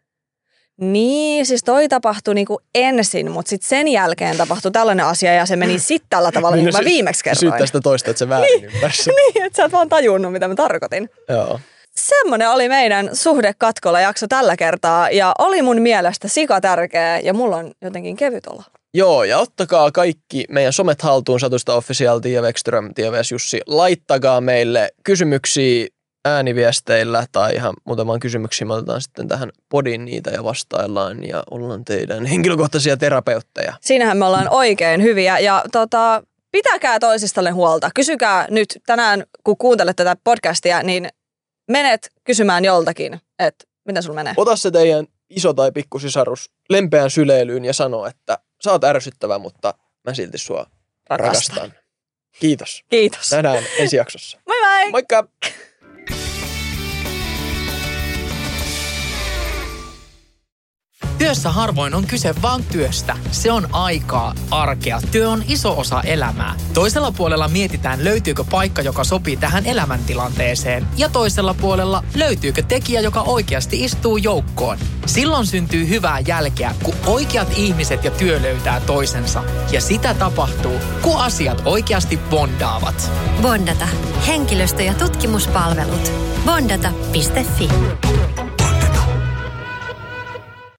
Speaker 3: niin, siis toi tapahtui niinku ensin, mutta sitten sen jälkeen tapahtui tällainen asia ja se meni sitten tällä tavalla, niin kuin mä viimeksi kerroin.
Speaker 4: Syyttää sitä toista, että se väärin
Speaker 3: niin,
Speaker 4: ympärissä.
Speaker 3: Niin, että sä et vaan tajunnut, mitä mä tarkoitin.
Speaker 4: Joo.
Speaker 3: Semmoinen oli meidän suhdekatkolla jakso tällä kertaa ja oli mun mielestä sika tärkeä ja mulla on jotenkin kevyt olo.
Speaker 4: Joo, ja ottakaa kaikki meidän somet haltuun, Satusta Official, Tia Vekström, Tia Ves Jussi. Laittakaa meille kysymyksiä ääniviesteillä tai ihan muutamaan kysymyksiä. Me otetaan sitten tähän podiin niitä ja vastaillaan ja ollaan teidän henkilökohtaisia terapeutteja.
Speaker 3: Siinähän me ollaan oikein hyviä ja tota, pitäkää toisistanne huolta. Kysykää nyt tänään, kun kuuntelet tätä podcastia, niin menet kysymään joltakin, että miten sulla menee.
Speaker 4: Ota se teidän iso tai pikkusisarus lempeään syleilyyn ja sano, että sä oot ärsyttävä, mutta mä silti sua rakastan. rakastan. Kiitos.
Speaker 3: Kiitos.
Speaker 4: Nähdään ensi jaksossa.
Speaker 3: Moi moi!
Speaker 4: Moikka!
Speaker 1: Työssä harvoin on kyse vaan työstä. Se on aikaa, arkea. Työ on iso osa elämää. Toisella puolella mietitään, löytyykö paikka, joka sopii tähän elämäntilanteeseen. Ja toisella puolella löytyykö tekijä, joka oikeasti istuu joukkoon. Silloin syntyy hyvää jälkeä, kun oikeat ihmiset ja työ löytää toisensa. Ja sitä tapahtuu, kun asiat oikeasti bondaavat.
Speaker 2: Bondata. Henkilöstö- ja tutkimuspalvelut. bondata piste fi.